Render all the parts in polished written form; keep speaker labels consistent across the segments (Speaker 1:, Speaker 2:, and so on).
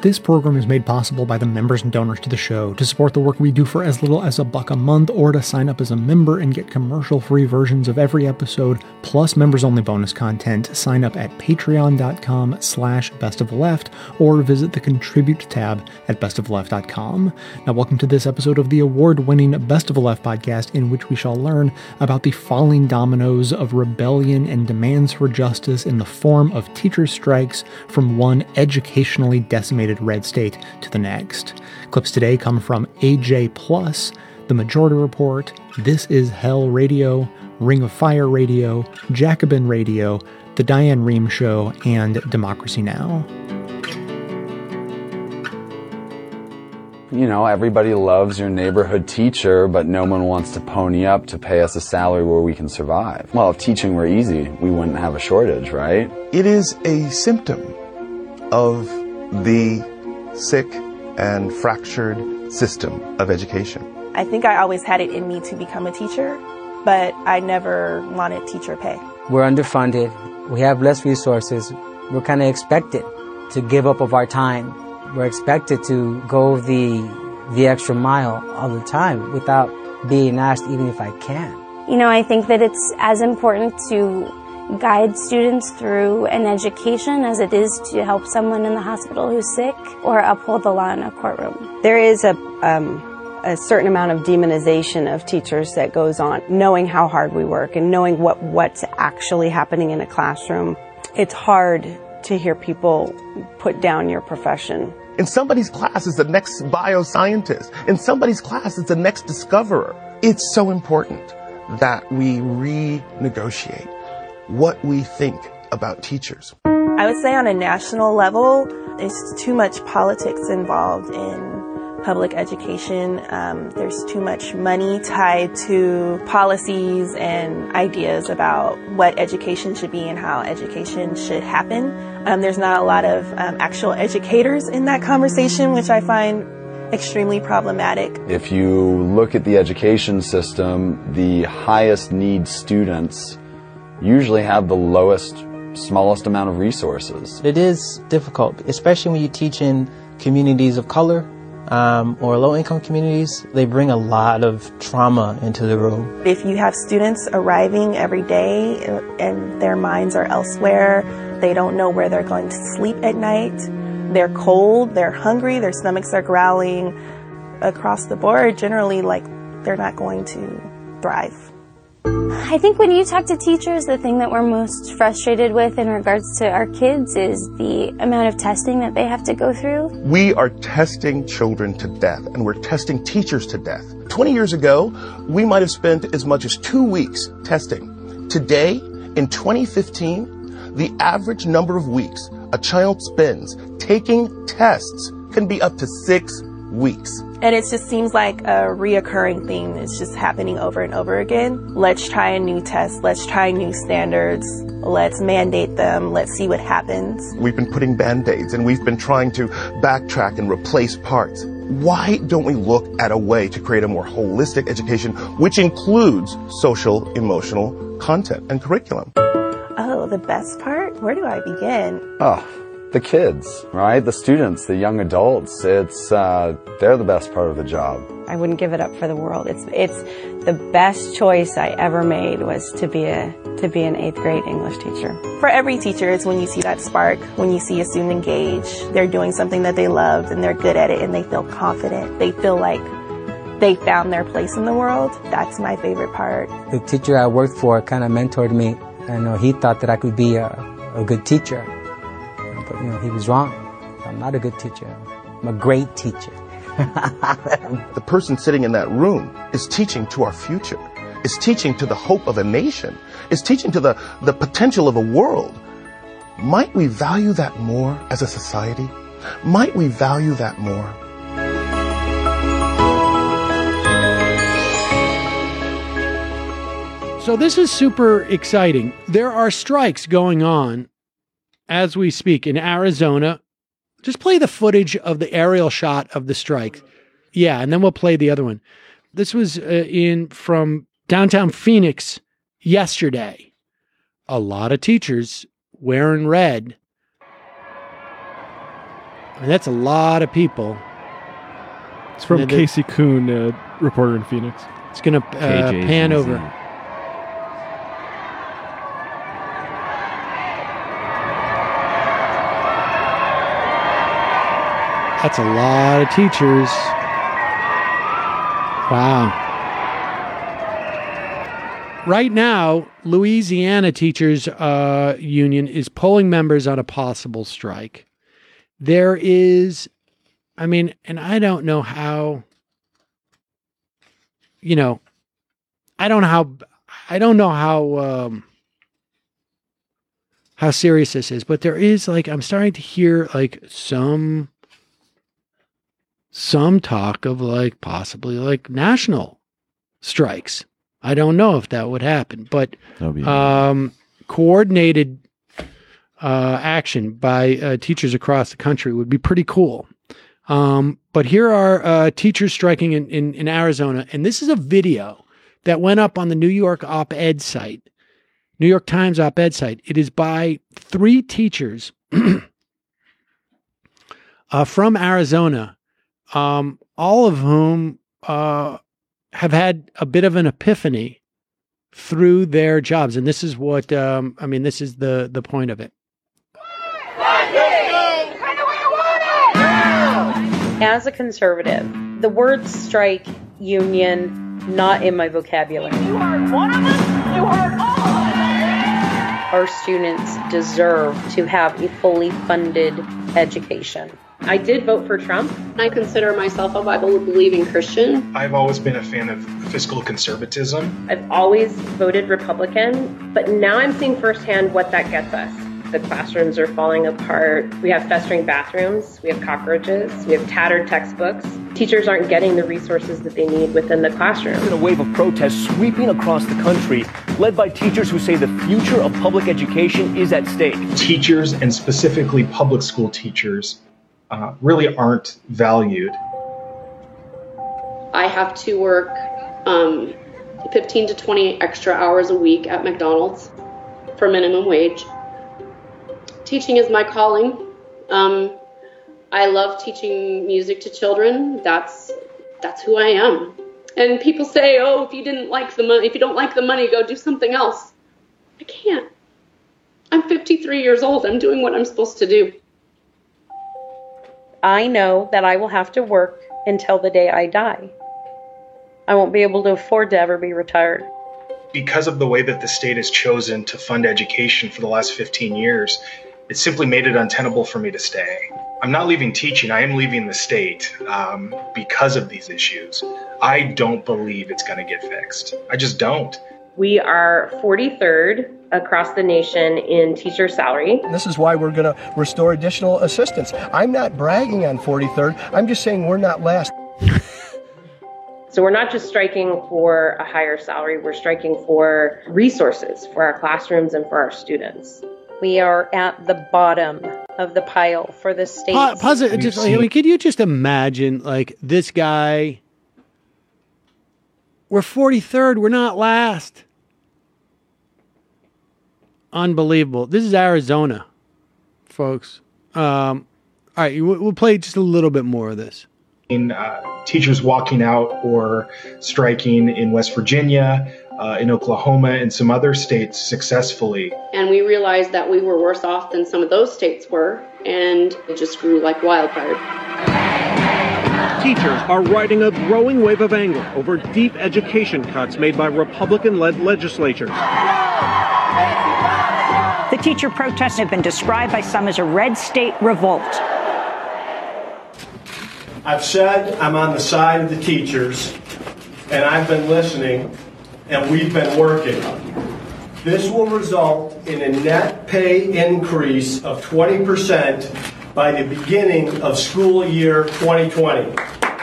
Speaker 1: This program is made possible by the members and donors to the show. To support the work we do for as little as $1 a month, or to sign up as a member and get commercial-free versions of every episode, plus members-only bonus content, sign up at patreon.com/bestoftheleft, or visit the Contribute tab at bestofleft.com. Now, welcome to this episode of the award-winning Best of the Left podcast, in which we shall learn about the falling dominoes of rebellion and demands for justice in the form of teacher strikes from one educationally decimated red state to the next. Clips today come from AJ Plus, The Majority Report, This Is Hell Radio, Ring of Fire Radio, Jacobin Radio, The Diane Rehm Show, and Democracy Now!
Speaker 2: You know, everybody loves your neighborhood teacher, but no one wants to pony up to pay us a salary where we can survive. Well, if teaching were easy, we wouldn't have a shortage, right?
Speaker 3: It is a symptom of the sick and fractured system of education.
Speaker 4: I think I always had it in me to become a teacher, but I never wanted teacher pay.
Speaker 5: We're underfunded. We have less resources. We're kind of expected to give up of our time. We're expected to go the extra mile all the time without being asked, even if I can.
Speaker 6: You know, I think that it's as important to guide students through an education as it is to help someone in the hospital who's sick or uphold the law in a courtroom.
Speaker 7: There is a certain amount of demonization of teachers that goes on, knowing how hard we work and knowing what's actually happening in a classroom. It's hard to hear people put down your profession.
Speaker 3: In somebody's class is the next bioscientist. In somebody's class is the next discoverer. It's so important that we renegotiate what we think about teachers.
Speaker 4: I would say on a national level, there's too much politics involved in public education. There's too much money tied to policies and ideas about what education should be and how education should happen. There's not a lot of actual educators in that conversation, which I find extremely problematic.
Speaker 2: If you look at the education system, the highest need students usually have the smallest amount of resources.
Speaker 8: It is difficult, especially when you teach in communities of color or low-income communities. They bring a lot of trauma into the room.
Speaker 4: If you have students arriving every day and their minds are elsewhere, they don't know where they're going to sleep at night, they're cold, they're hungry, their stomachs are growling, across the board, generally, they're not going to thrive.
Speaker 6: I think when you talk to teachers, the thing that we're most frustrated with in regards to our kids is the amount of testing that they have to go through.
Speaker 3: We are testing children to death, and we're testing teachers to death. 20 years ago, we might have spent as much as 2 weeks testing. Today, in 2015, the average number of weeks a child spends taking tests can be up to 6 weeks.
Speaker 4: And it just seems like a reoccurring thing. It's just happening over and over again. Let's try a new test. Let's try new standards. Let's mandate them. Let's see what happens.
Speaker 3: We've been putting Band-Aids and we've been trying to backtrack and replace parts. Why don't we look at a way to create a more holistic education, which includes social, emotional content and curriculum?
Speaker 4: Oh, the best part? Where do I begin?
Speaker 2: Oh, the kids, right? The students, the young adults. They're the best part of the job.
Speaker 7: I wouldn't give it up for the world. It's the best choice I ever made was to be an 8th grade English teacher.
Speaker 4: For every teacher, it's when you see that spark, when you see a student engage, they're doing something that they love and they're good at it and they feel confident. They feel like they found their place in the world. That's my favorite part.
Speaker 5: The teacher I worked for kind of mentored me. I know he thought that I could be a good teacher. But, he was wrong. I'm not a good teacher. I'm a great teacher.
Speaker 3: The person sitting in that room is teaching to our future, is teaching to the hope of a nation, is teaching to the potential of a world. Might we value that more as a society? Might we value that more?
Speaker 9: So this is super exciting. There are strikes going on as we speak in Arizona. Just play the footage of the aerial shot of the strike. Yeah, and then we'll play the other one. This was from downtown Phoenix yesterday. A lot of teachers wearing red. I mean, that's a lot of people.
Speaker 10: It's from Casey Kuhn, reporter in Phoenix.
Speaker 9: It's going to pan over. That's a lot of teachers. Wow. Right now, Louisiana Teachers Union is polling members on a possible strike. There is, I mean, and I don't know how, you know, I don't know how serious this is, but there is, like, I'm starting to hear like some talk of like possibly like national strikes. I don't know if that would happen, but coordinated action by teachers across the country would be pretty cool. But here are teachers striking in Arizona, and this is a video that went up on the New York op-ed site, New York Times op-ed site. It is by 3 teachers from Arizona, all of whom have had a bit of an epiphany through their jobs. And this is what, this is the point of it.
Speaker 11: As a conservative, the word strike, union, not in my vocabulary. You heard one of us, you heard all of us. Our students deserve to have a fully funded education. I did vote for Trump.
Speaker 12: I consider myself a Bible-believing Christian.
Speaker 13: I've always been a fan of fiscal conservatism.
Speaker 11: I've always voted Republican, but now I'm seeing firsthand what that gets us. The classrooms are falling apart. We have festering bathrooms. We have cockroaches. We have tattered textbooks. Teachers aren't getting the resources that they need within the classroom.
Speaker 14: There's been a wave of protests sweeping across the country, led by teachers who say the future of public education is at stake.
Speaker 13: Teachers, and specifically public school teachers, really aren't valued.
Speaker 12: I have to work 15 to 20 extra hours a week at McDonald's for minimum wage. Teaching is my calling. I love teaching music to children. That's who I am. And people say, "Oh, if you don't like the money, go do something else." I can't. I'm 53 years old. I'm doing what I'm supposed to do.
Speaker 11: I know that I will have to work until the day I die. I won't be able to afford to ever be retired.
Speaker 13: Because of the way that the state has chosen to fund education for the last 15 years, it simply made it untenable for me to stay. I'm not leaving teaching, I am leaving the state because of these issues. I don't believe it's going to get fixed. I just don't.
Speaker 11: We are 43rd across the nation in teacher salary.
Speaker 15: This is why we're going to restore additional assistance. I'm not bragging on 43rd. I'm just saying we're not last.
Speaker 11: So we're not just striking for a higher salary. We're striking for resources for our classrooms and for our students. We are at the bottom of the pile for the state.
Speaker 9: Pause it. Could you just imagine, like, this guy? We're 43rd. We're not last. Unbelievable. This is Arizona, folks. All right, we'll play just a little bit more of this.
Speaker 13: Teachers walking out or striking in West Virginia, in Oklahoma, and some other states successfully.
Speaker 12: And we realized that we were worse off than some of those states were, and it just grew like wildfire.
Speaker 16: Teachers are riding a growing wave of anger over deep education cuts made by Republican-led legislatures.
Speaker 17: The teacher protests have been described by some as a red state revolt.
Speaker 15: I've said I'm on the side of the teachers, and I've been listening, and we've been working. This will result in a net pay increase of 20% by the beginning of school year 2020.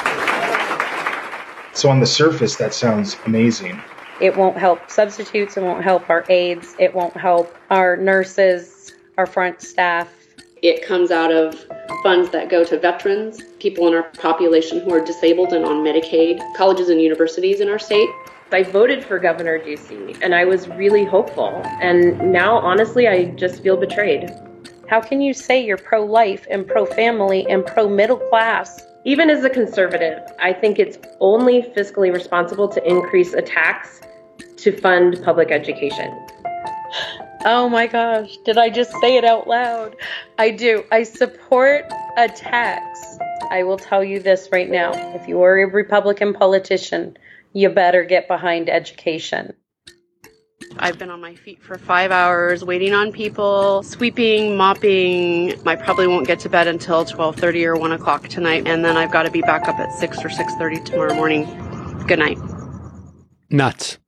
Speaker 13: So on the surface, that sounds amazing.
Speaker 11: It won't help substitutes, it won't help our aides, it won't help our nurses, our front staff.
Speaker 12: It comes out of funds that go to veterans, people in our population who are disabled and on Medicaid, colleges and universities in our state.
Speaker 11: I voted for Governor Ducey, and I was really hopeful. And now, honestly, I just feel betrayed. How can you say you're pro-life and pro-family and pro-middle class? Even as a conservative, I think it's only fiscally responsible to increase a tax to fund public education. Oh my gosh, did I just say it out loud? I do. I support a tax. I will tell you this right now. If you are a Republican politician, you better get behind education.
Speaker 18: I've been on my feet for 5 hours waiting on people, sweeping, mopping. I probably won't get to bed until 12:30 or 1 o'clock tonight, and then I've got to be back up at 6 or 6:30 tomorrow morning. Good night.
Speaker 9: Nuts.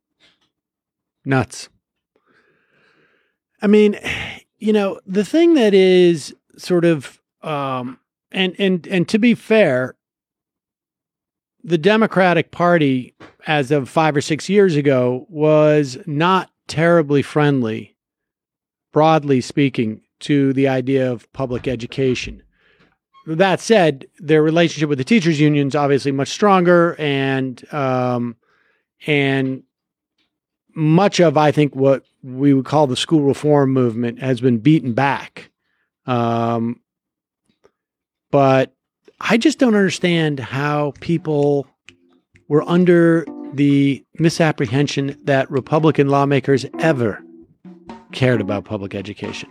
Speaker 9: I mean, the thing that is sort of, and to be fair, the Democratic Party, as of 5 or 6 years ago, was not terribly friendly, broadly speaking, to the idea of public education. That said, their relationship with the teachers' unions obviously much stronger, and much of, I think, what we would call the school reform movement has been beaten back. But I just don't understand how people were under the misapprehension that Republican lawmakers ever cared about public education.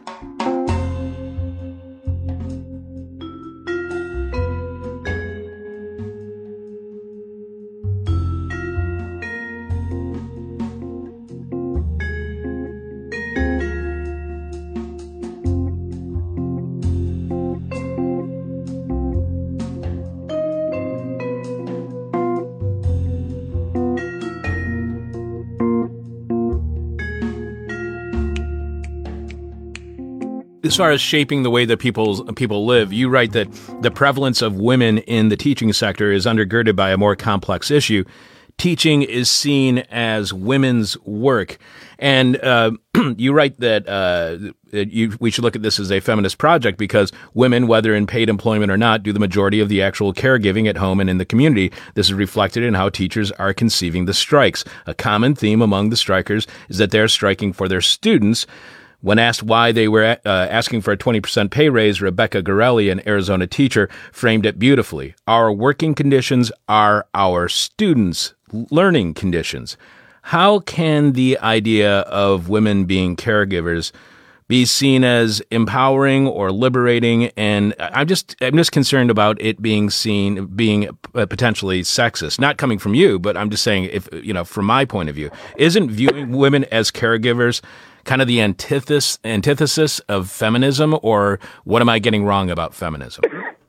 Speaker 19: As far as shaping the way that people live, you write that the prevalence of women in the teaching sector is undergirded by a more complex issue. Teaching is seen as women's work. And you write that we should look at this as a feminist project because women, whether in paid employment or not, do the majority of the actual caregiving at home and in the community. This is reflected in how teachers are conceiving the strikes. A common theme among the strikers is that they're striking for their students. When asked why they were asking for a 20% pay raise, Rebecca Gorelli, an Arizona teacher, framed it beautifully. Our working conditions are our students' learning conditions. How can the idea of women being caregivers be seen as empowering or liberating? And I'm just concerned about it being potentially sexist. Not coming from you, but I'm just saying, from my point of view, isn't viewing women as caregivers kind of the antithesis of feminism, or what am I getting wrong about feminism?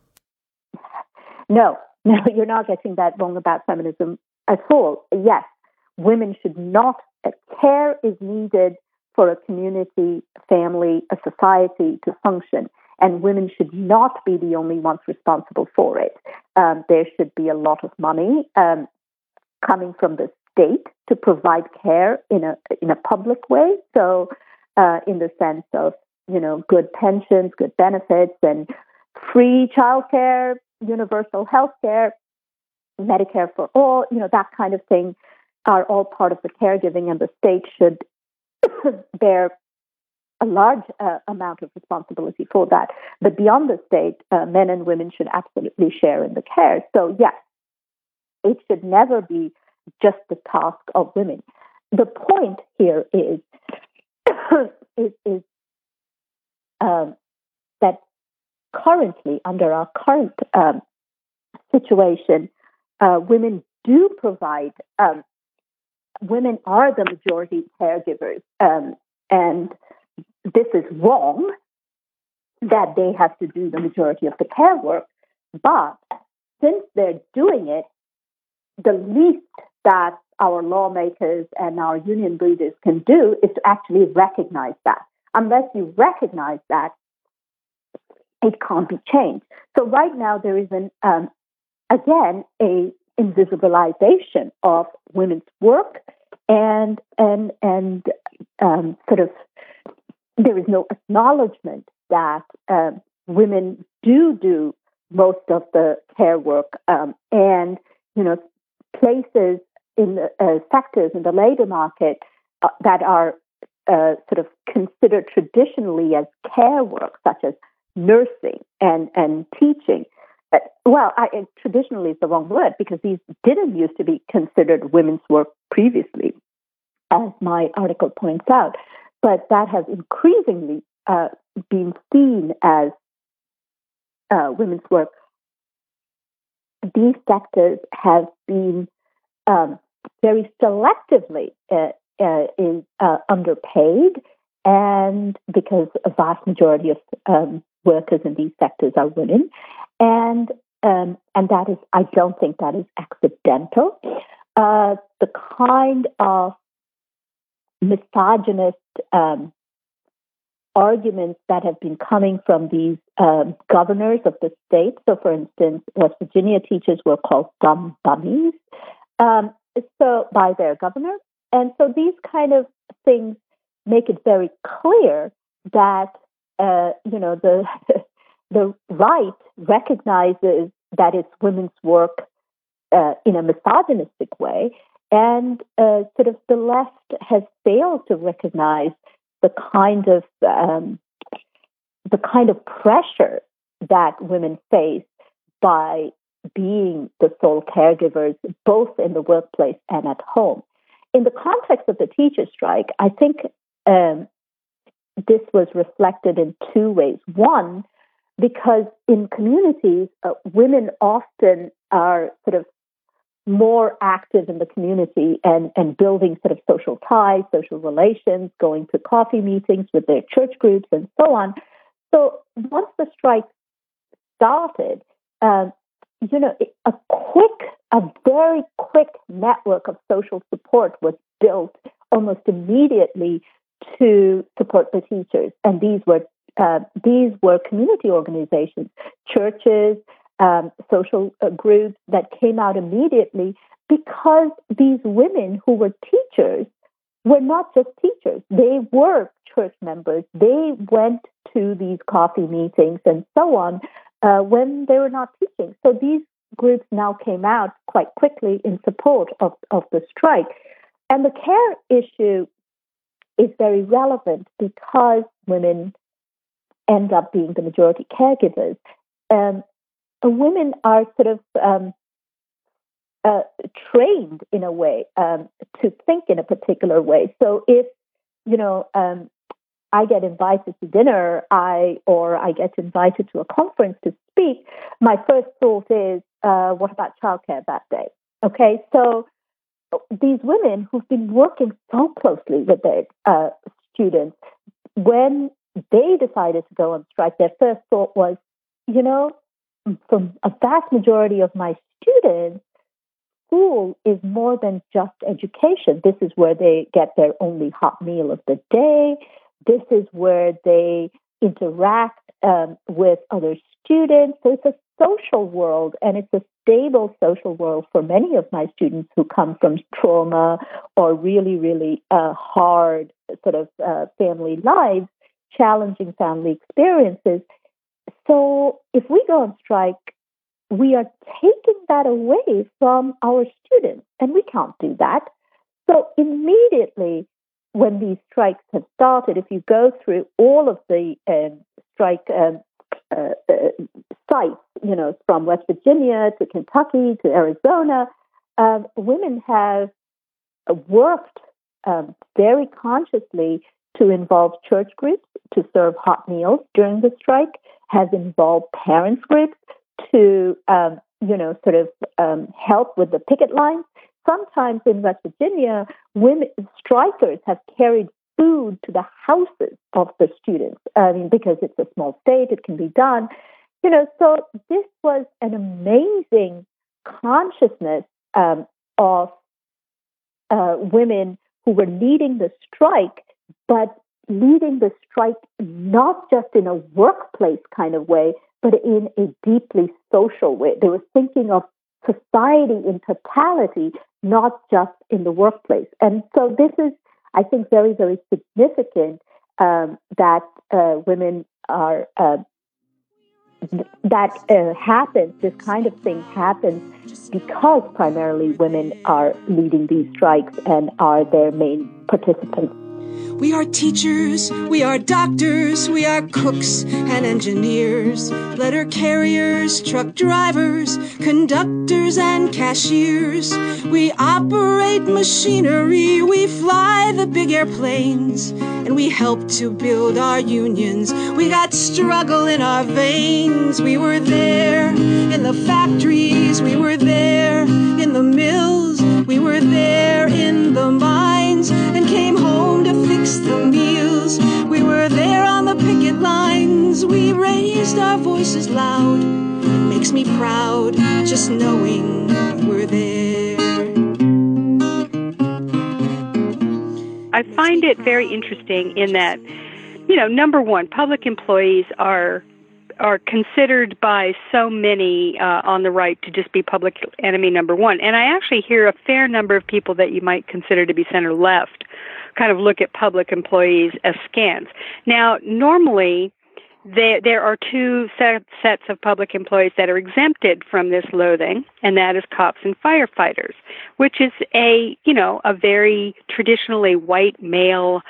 Speaker 20: No, you're not getting that wrong about feminism at all. Yes, women should not, care is needed for a community, family, a society to function, and women should not be the only ones responsible for it. There should be a lot of money coming from the state to provide care in a public way. So, in the sense of good pensions, good benefits, and free childcare, universal health care, Medicare for all, that kind of thing are all part of the caregiving, and the state should bear a large amount of responsibility for that. But beyond the state, men and women should absolutely share in the care. So yes, it should never be just the task of women. The point here is that currently, under our current situation, women do provide. Women are the majority caregivers, and this is wrong that they have to do the majority of the care work. But since they're doing it, the least that our lawmakers and our union leaders can do is to actually recognize that. Unless you recognize that, it can't be changed. So right now there is again a invisibilization of women's work, and sort of there is no acknowledgement that women do most of the care work, and places in the sectors in the labor market that are sort of considered traditionally as care work, such as nursing and teaching. Traditionally is the wrong word, because these didn't used to be considered women's work previously, as my article points out. But that has increasingly been seen as women's work. These sectors have been very selectively underpaid, and because a vast majority of workers in these sectors are women, and that is, I don't think that is accidental. The kind of misogynist arguments that have been coming from these governors of the state. So, for instance, West Virginia teachers were called dumb dummies, so by their governor. And so these kind of things make it very clear that the right recognizes that it's women's work in a misogynistic way, and sort of the left has failed to recognize the kind of pressure that women face by being the sole caregivers, both in the workplace and at home. In the context of the teacher strike, I think this was reflected in two ways. One, because in communities, women often are sort of more active in the community and building sort of social ties, social relations, going to coffee meetings with their church groups and so on. So once the strike started, a very quick network of social support was built almost immediately to support the teachers. And these were community organizations, churches, social groups that came out immediately, because these women who were teachers were not just teachers. They were church members. They went to these coffee meetings and so on when they were not teaching. So these groups now came out quite quickly in support of the strike. And the care issue is very relevant because women end up being the majority caregivers. Women are sort of trained in a way to think in a particular way. So if, I get invited to dinner, or I get invited to a conference to speak, my first thought is, what about childcare that day? Okay, so these women who've been working so closely with their students, when they decided to go on strike, their first thought was, from a vast majority of my students, school is more than just education. This is where they get their only hot meal of the day. This is where they interact with other students. So it's a social world, and it's a stable social world for many of my students who come from trauma or really, really hard sort of family lives, challenging family experiences. So if we go on strike, we are taking that away from our students, and we can't do that. So immediately when these strikes have started, if you go through all of the strike sites, from West Virginia to Kentucky to Arizona, women have worked very consciously to involve church groups to serve hot meals during the strike, has involved parents groups to, help with the picket lines. Sometimes in West Virginia, women strikers have carried food to the houses of the students. Because it's a small state, it can be done. So this was an amazing consciousness of women who were leading the strike, but leading the strike not just in a workplace kind of way, but in a deeply social way. They were thinking of society in totality, not just in the workplace. And so this is, I think, very, very significant that women are, happens, this kind of thing happens because primarily women are leading these strikes and are their main participants.
Speaker 21: We are teachers, we are doctors, we are cooks and engineers, letter carriers, truck drivers, conductors and cashiers. We operate machinery, we fly the big airplanes, and we help to build our unions. We got struggle in our veins. We were there in the factories, we were there in the mills, we were there in the mines, and came home to fix the meals. We were there on the picket lines. We raised our voices loud. It makes me proud just knowing we're there.
Speaker 22: I find it very interesting in that, you know, number one, public employees are considered by so many on the right to just be public enemy number one. And I actually hear a fair number of people that you might consider to be center left kind of look at public employees askance. Now, normally, there are two sets of public employees that are exempted from this loathing, and that is cops and firefighters, which is a very traditionally white male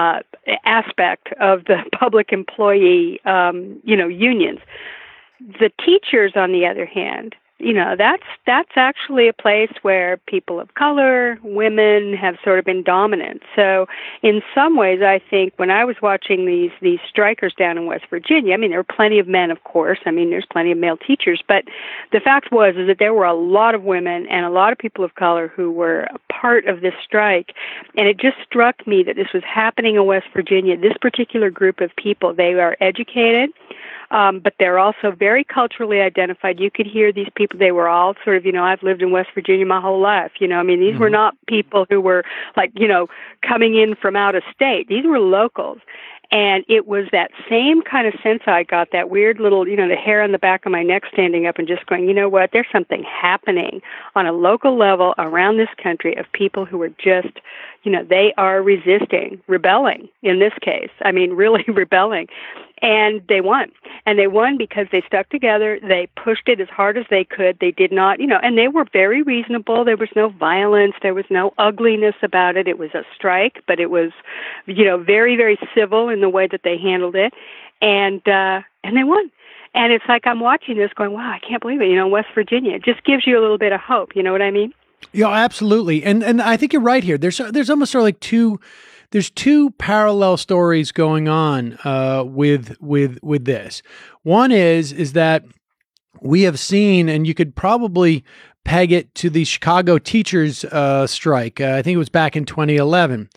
Speaker 22: aspect of the public employee, unions. The teachers, on the other hand, that's actually a place where people of color, women have sort of been dominant. So in some ways, I think when I was watching these strikers down in West Virginia, I mean, there were plenty of men, of course. I mean, there's plenty of male teachers. But the fact is that there were a lot of women and a lot of people of color who were a part of this strike. And it just struck me that this was happening in West Virginia. This particular group of people, they are educated, but they're also very culturally identified. You could hear these people. They were all sort of, I've lived in West Virginia my whole life. I mean, these were not people who were like, coming in from out of state. These were locals. And it was that same kind of sense I got, that weird little, the hair on the back of my neck standing up and just going, you know what, there's something happening on a local level around this country of people who are just, they are resisting, rebelling in this case. I mean, really rebelling. And they won. And they won because they stuck together. They pushed it as hard as they could. They did not, and they were very reasonable. There was no violence. There was no ugliness about it. It was a strike, but it was, very, very civil in the way that they handled it. And they won. And it's like I'm watching this going, wow, I can't believe it. West Virginia. It just gives you a little bit of hope. You know what I mean?
Speaker 9: Yeah, absolutely. And I think you're right here. There's almost sort of like there's two parallel stories going on with this. One is that we have seen, and you could probably peg it to the Chicago teachers strike. I think it was back in 2011,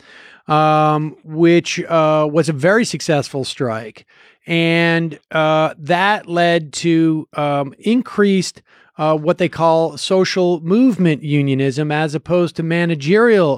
Speaker 9: which was a very successful strike, and that led to increased what they call social movement unionism as opposed to managerial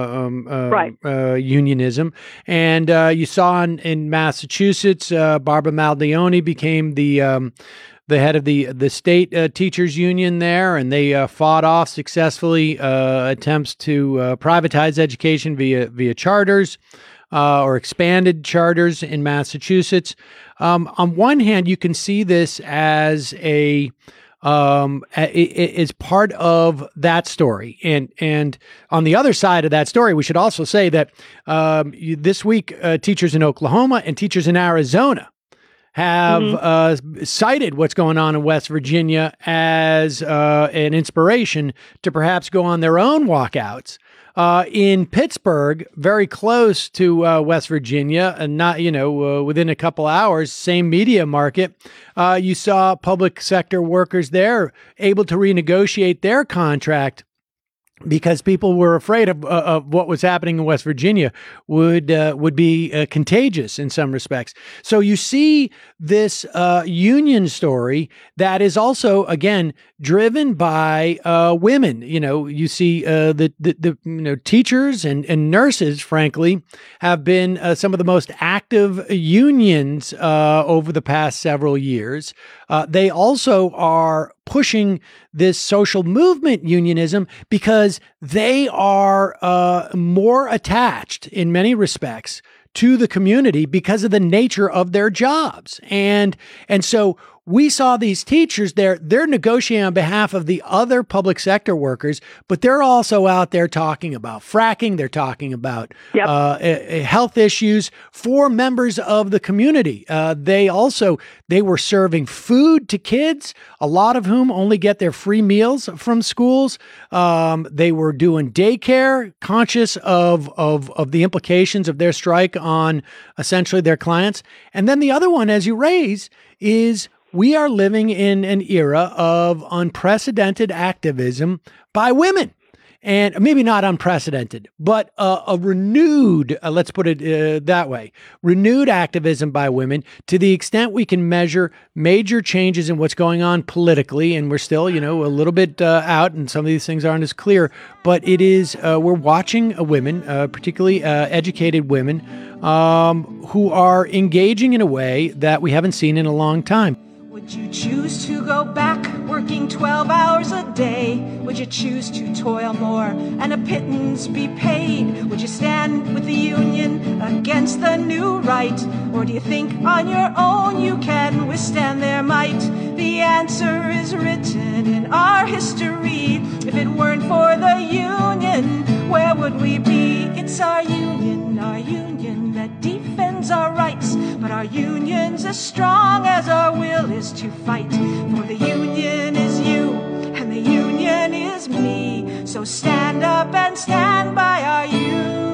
Speaker 9: unionism. And you saw in Massachusetts, Barbara Maldioni became the head of the state teachers union there, and they fought off successfully attempts to privatize education via charters or expanded charters in Massachusetts. On one hand, you can see this as is part of that story. And on the other side of that story, we should also say that this week, teachers in Oklahoma and teachers in Arizona have cited what's going on in West Virginia as an inspiration to perhaps go on their own walkouts. In Pittsburgh, very close to West Virginia, and not, within a couple hours, same media market, you saw public sector workers there able to renegotiate their contract because people were afraid of what was happening in West Virginia would be contagious in some respects. So you see this union story that is also, again, driven by women. You see the teachers and nurses, frankly, have been some of the most active unions over the past several years. They also are pushing this social movement unionism because they are more attached in many respects to the community because of the nature of their jobs. And so we saw these teachers they're negotiating on behalf of the other public sector workers, but they're also out there talking about fracking. They're talking about health issues for members of the community. They were serving food to kids, a lot of whom only get their free meals from schools. They were doing daycare, conscious of the implications of their strike on essentially their clients. And then the other one, as you raise, is we are living in an era of unprecedented activism by women. And maybe not unprecedented, but a renewed, let's put it that way, renewed activism by women to the extent we can measure major changes in what's going on politically. And we're still, a little bit out, and some of these things aren't as clear. But it is, we're watching women, particularly educated women, who are engaging in a way that we haven't seen in a long time.
Speaker 21: Would you choose to go back working 12 hours a day? Would you choose to toil more and a pittance be paid? Would you stand with the union against the new right? Or do you think on your own you can withstand their might? The answer is written in our history. If it weren't for the union, where would we be? It's our union that defends our rights. But our union's as strong as our will is to fight. For the union is you, and the union is me. So stand up and stand by our union.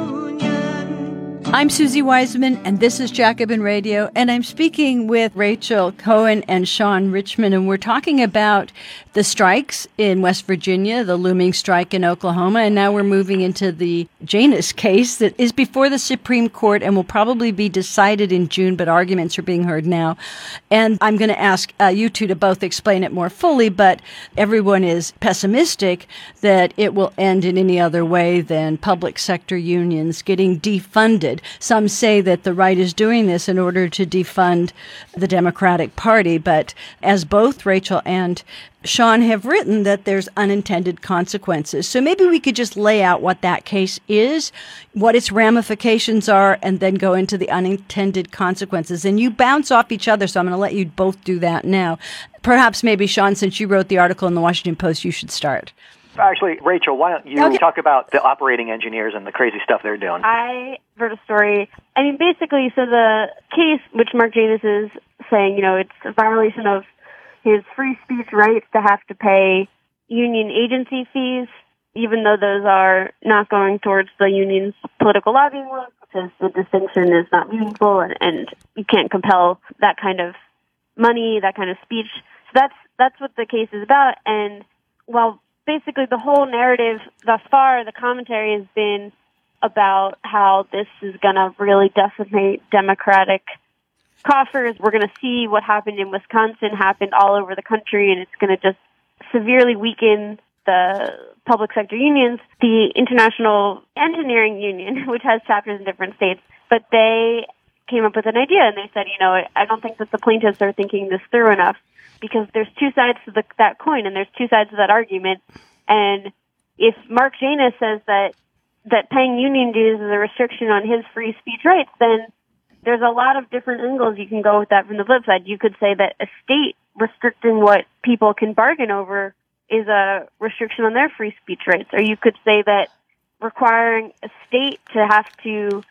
Speaker 1: I'm Susie Wiseman, and this is Jacobin Radio, and I'm speaking with Rachel Cohen and Sean Richman, and we're talking about the strikes in West Virginia, the looming strike in Oklahoma, and now we're moving into the Janus case that is before the Supreme Court and will probably be decided in June, but arguments are being heard now. And I'm going to ask you two to both explain it more fully, but everyone is pessimistic that it will end in any other way than public sector unions getting defunded. Some say that the right is doing this in order to defund the Democratic Party, but as both Rachel and Sean have written, that there's unintended consequences. So maybe we could just lay out what that case is, what its ramifications are, and then go into the unintended consequences. And you bounce off each other, so I'm going to let you both do that now. Perhaps maybe, Sean, since you wrote the article in the Washington Post, you should start.
Speaker 8: Actually, Rachel, why don't you talk about the operating engineers and the crazy stuff they're doing?
Speaker 23: I wrote a story. Basically, so the case, which Mark Janus is saying, it's a violation of his free speech rights to have to pay union agency fees, even though those are not going towards the union's political lobbying work, because the distinction is not meaningful and you can't compel that kind of money, that kind of speech. So that's what the case is about. And while basically the whole narrative thus far, the commentary has been about how this is going to really decimate Democratic coffers. We're going to see what happened in Wisconsin happened all over the country, and it's going to just severely weaken the public sector unions. The International Engineering Union, which has chapters in different states, but they came up with an idea, and they said, I don't think that the plaintiffs are thinking this through enough, because there's two sides to that coin, and there's two sides to that argument. And if Mark Janus says that paying union dues is a restriction on his free speech rights, then there's a lot of different angles you can go with that from the flip side. You could say that a state restricting what people can bargain over is a restriction on their free speech rights. Or you could say that requiring a state to have to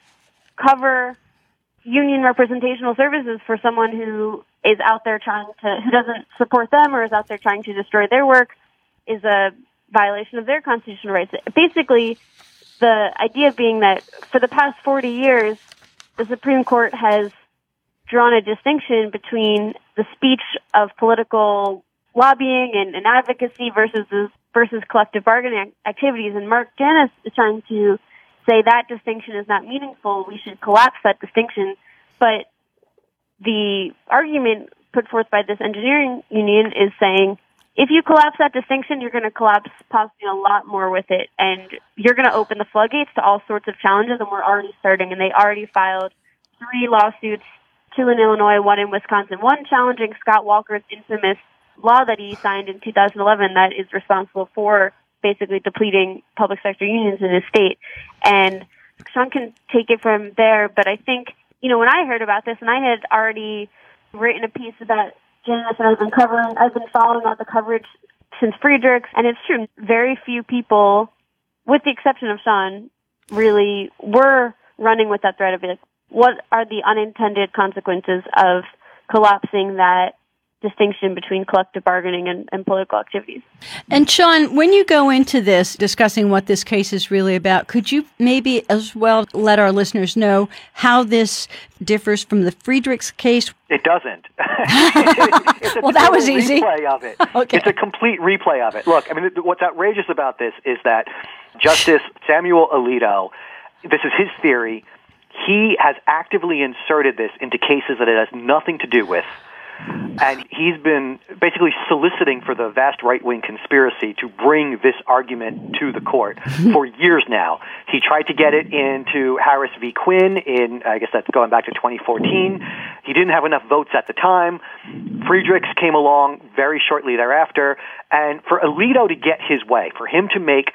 Speaker 23: cover union representational services for someone who is out there who doesn't support them or is out there trying to destroy their work is a violation of their constitutional rights. Basically, the idea being that for the past 40 years, the Supreme Court has drawn a distinction between the speech of political lobbying and advocacy versus collective bargaining activities. And Mark Janus is trying to say that distinction is not meaningful. We should collapse that distinction. But the argument put forth by this engineering union is saying, if you collapse that distinction, you're going to collapse possibly a lot more with it, and you're going to open the floodgates to all sorts of challenges, and we're already starting, and they already filed 3 lawsuits, 2 in Illinois, 1 in Wisconsin, one challenging Scott Walker's infamous law that he signed in 2011 that is responsible for basically depleting public sector unions in his state. And Sean can take it from there, but I think, when I heard about this, and I had already written a piece about Janice, and I've been following all the coverage since Friedrichs, and it's true, very few people, with the exception of Sean, really were running with that threat of it. What are the unintended consequences of collapsing that distinction between collective bargaining and political activities?
Speaker 1: And Sean, when you go into this, discussing what this case is really about, could you maybe as well let our listeners know how this differs from the Friedrichs case?
Speaker 8: It doesn't.
Speaker 1: Well, that was easy.
Speaker 8: Replay of it.
Speaker 1: Okay.
Speaker 8: It's a complete replay of it. Look, I mean, what's outrageous about this is that Justice Samuel Alito, this is his theory, he has actively inserted this into cases that it has nothing to do with. And he's been basically soliciting for the vast right-wing conspiracy to bring this argument to the court for years now. He tried to get it into Harris v. Quinn in, I guess that's going back to 2014. He didn't have enough votes at the time. Friedrichs came along very shortly thereafter. And for Alito to get his way, for him to make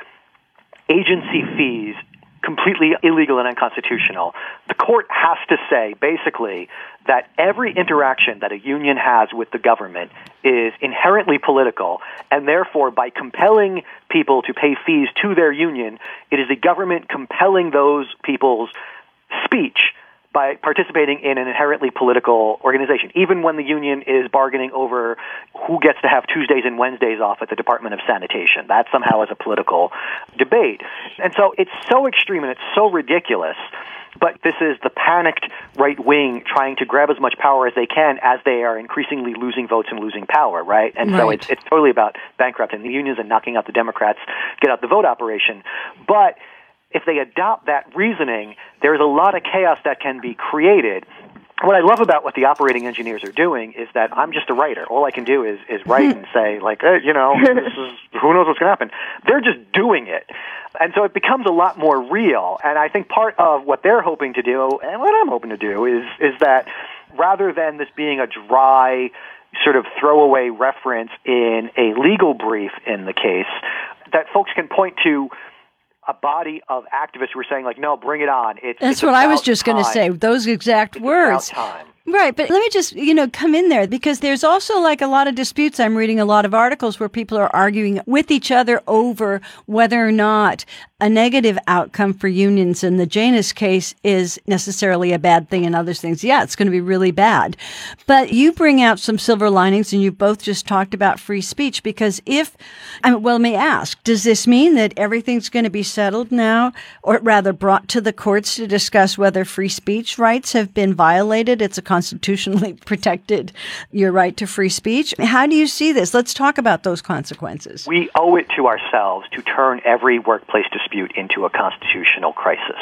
Speaker 8: agency fees completely illegal and unconstitutional, the court has to say, basically, that every interaction that a union has with the government is inherently political, and therefore, by compelling people to pay fees to their union, it is the government compelling those people's speech by participating in an inherently political organization, even when the union is bargaining over who gets to have Tuesdays and Wednesdays off at the Department of Sanitation. That somehow is a political debate. And so it's so extreme and it's so ridiculous, but this is the panicked right wing trying to grab as much power as they can as they are increasingly losing votes and losing power, right? And so it's totally about bankrupting the unions and knocking out the Democrats, get out the vote operation. But if they adopt that reasoning, there's a lot of chaos that can be created. What I love about what the operating engineers are doing is that I'm just a writer. All I can do is write and say, like, this is, who knows what's going to happen. They're just doing it. And so it becomes a lot more real. And I think part of what they're hoping to do, and what I'm hoping to do, is that rather than this being a dry sort of throwaway reference in a legal brief in the case, that folks can point to a body of activists who are saying, like, no, bring it on.
Speaker 1: That's what I was just going to say, those exact words. Right, but let me just, come in there, because there's also like a lot of disputes. I'm reading a lot of articles where people are arguing with each other over whether or not a negative outcome for unions in the Janus case is necessarily a bad thing, and other things, yeah, it's going to be really bad. But you bring out some silver linings, and you both just talked about free speech, because let me ask, does this mean that everything's going to be settled now, or rather brought to the courts to discuss whether free speech rights have been violated? It's a constitutionally protected your right to free speech. How do you see this? Let's talk about those consequences.
Speaker 8: We owe it to ourselves to turn every workplace dispute into a constitutional crisis.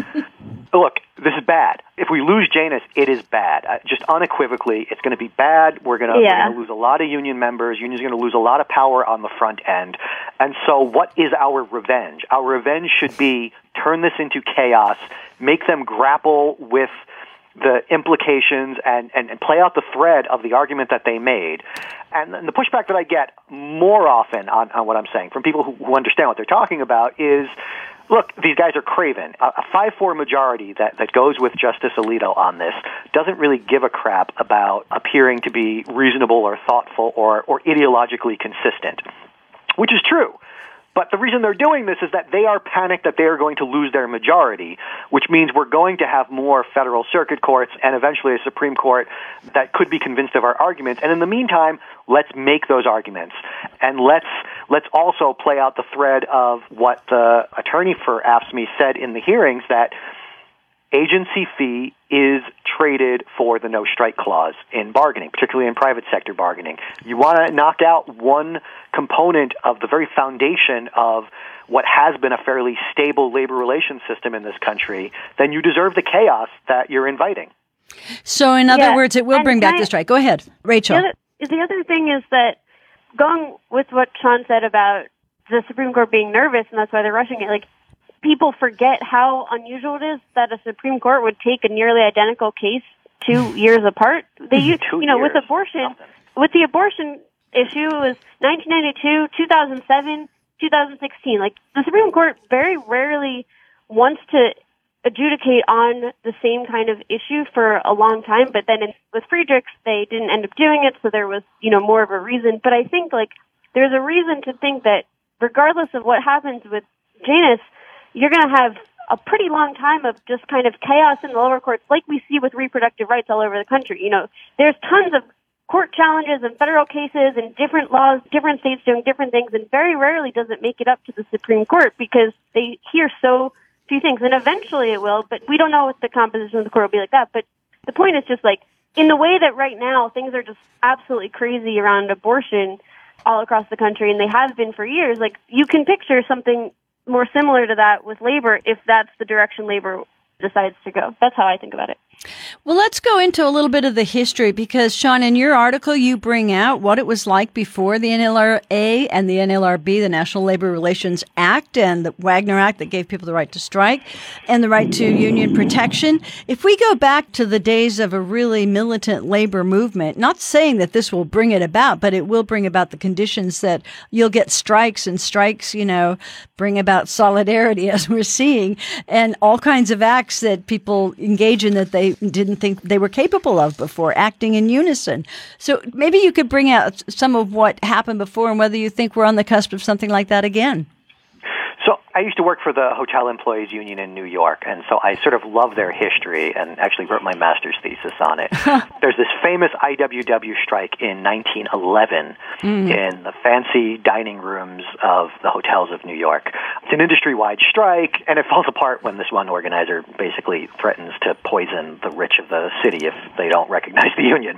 Speaker 8: Look, this is bad. If we lose Janus, it is bad. Just unequivocally, it's going to be bad. We're going to lose a lot of union members. Unions are going to lose a lot of power on the front end. And so what is our revenge? Our revenge should be turn this into chaos, make them grapple with the implications and play out the thread of the argument that they made. And the pushback that I get more often on what I'm saying from people who understand what they're talking about is, look, these guys are craven. A 5-4 majority that goes with Justice Alito on this doesn't really give a crap about appearing to be reasonable or thoughtful or ideologically consistent, which is true. But the reason they're doing this is that they are panicked that they are going to lose their majority, which means we're going to have more federal circuit courts and eventually a Supreme Court that could be convinced of our arguments. And in the meantime, let's make those arguments. And let's also play out the thread of what the attorney for AFSCME said in the hearings, that agency fee is traded for the no strike clause in bargaining, particularly in private sector bargaining. You want to knock out one component of the very foundation of what has been a fairly stable labor relations system in this country, then you deserve the chaos that you're inviting.
Speaker 1: So in other words, it will bring back the strike. Go ahead, Rachel.
Speaker 23: The other thing is that, going with what Sean said about the Supreme Court being nervous and that's why they're rushing it, like, people forget how unusual it is that a Supreme Court would take a nearly identical case 2 years apart. They used, with abortion, with the abortion issue, it was 1992, 2007, 2016. Like, the Supreme Court very rarely wants to adjudicate on the same kind of issue for a long time, but then with Friedrichs, they didn't end up doing it, so there was, more of a reason. But I think, there's a reason to think that regardless of what happens with Janus, you're going to have a pretty long time of just kind of chaos in the lower courts, like we see with reproductive rights all over the country. There's tons of court challenges and federal cases and different laws, different states doing different things, and very rarely does it make it up to the Supreme Court because they hear so few things. And eventually it will, but we don't know what the composition of the court will be like that. But the point is just in the way that right now things are just absolutely crazy around abortion all across the country, and they have been for years, you can picture something more similar to that with labor if that's the direction labor decides to go. That's how I think about it.
Speaker 1: Well, let's go into a little bit of the history because, Sean, in your article, you bring out what it was like before the NLRA and the NLRB, the National Labor Relations Act, and the Wagner Act that gave people the right to strike and the right to union protection. If we go back to the days of a really militant labor movement, not saying that this will bring it about, but it will bring about the conditions that you'll get strikes, and strikes, bring about solidarity, as we're seeing, and all kinds of acts that people engage in that they didn't think they were capable of before, acting in unison. So maybe you could bring out some of what happened before and whether you think we're on the cusp of something like that again.
Speaker 8: So I used to work for the Hotel Employees Union in New York, and so I sort of love their history and actually wrote my master's thesis on it. There's this famous IWW strike in 1911 in the fancy dining rooms of the hotels of New York. It's an industry-wide strike, and it falls apart when this one organizer basically threatens to poison the rich of the city if they don't recognize the union.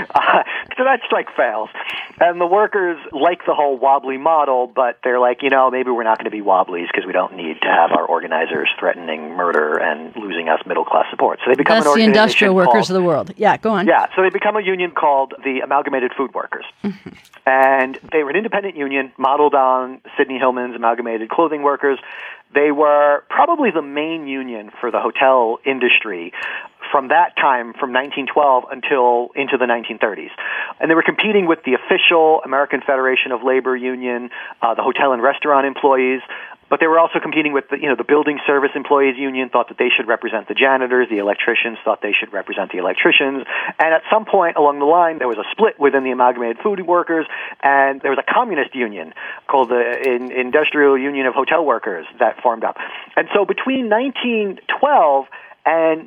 Speaker 8: So that strike fails. And the workers like the whole wobbly model, but they're like, maybe we're not going to be wobblies because we don't need to have our organizers threatening murder and losing us middle-class support. So they become
Speaker 1: That's
Speaker 8: an organization
Speaker 1: the industrial workers of the world. Yeah, go on.
Speaker 8: Yeah, so they become a union called the Amalgamated Food Workers. Mm-hmm. And they were an independent union modeled on Sidney Hillman's Amalgamated Clothing Workers. They were probably the main union for the hotel industry from that time, from 1912 until into the 1930s. And they were competing with the official American Federation of Labor Union, the hotel and restaurant employees, but they were also competing with the building service employees union thought that they should represent the janitors, the electricians thought they should represent the electricians, and at some point along the line there was a split within the Amalgamated Food Workers, and there was a communist union called the Industrial Union of Hotel Workers that formed up. And so between 1912 and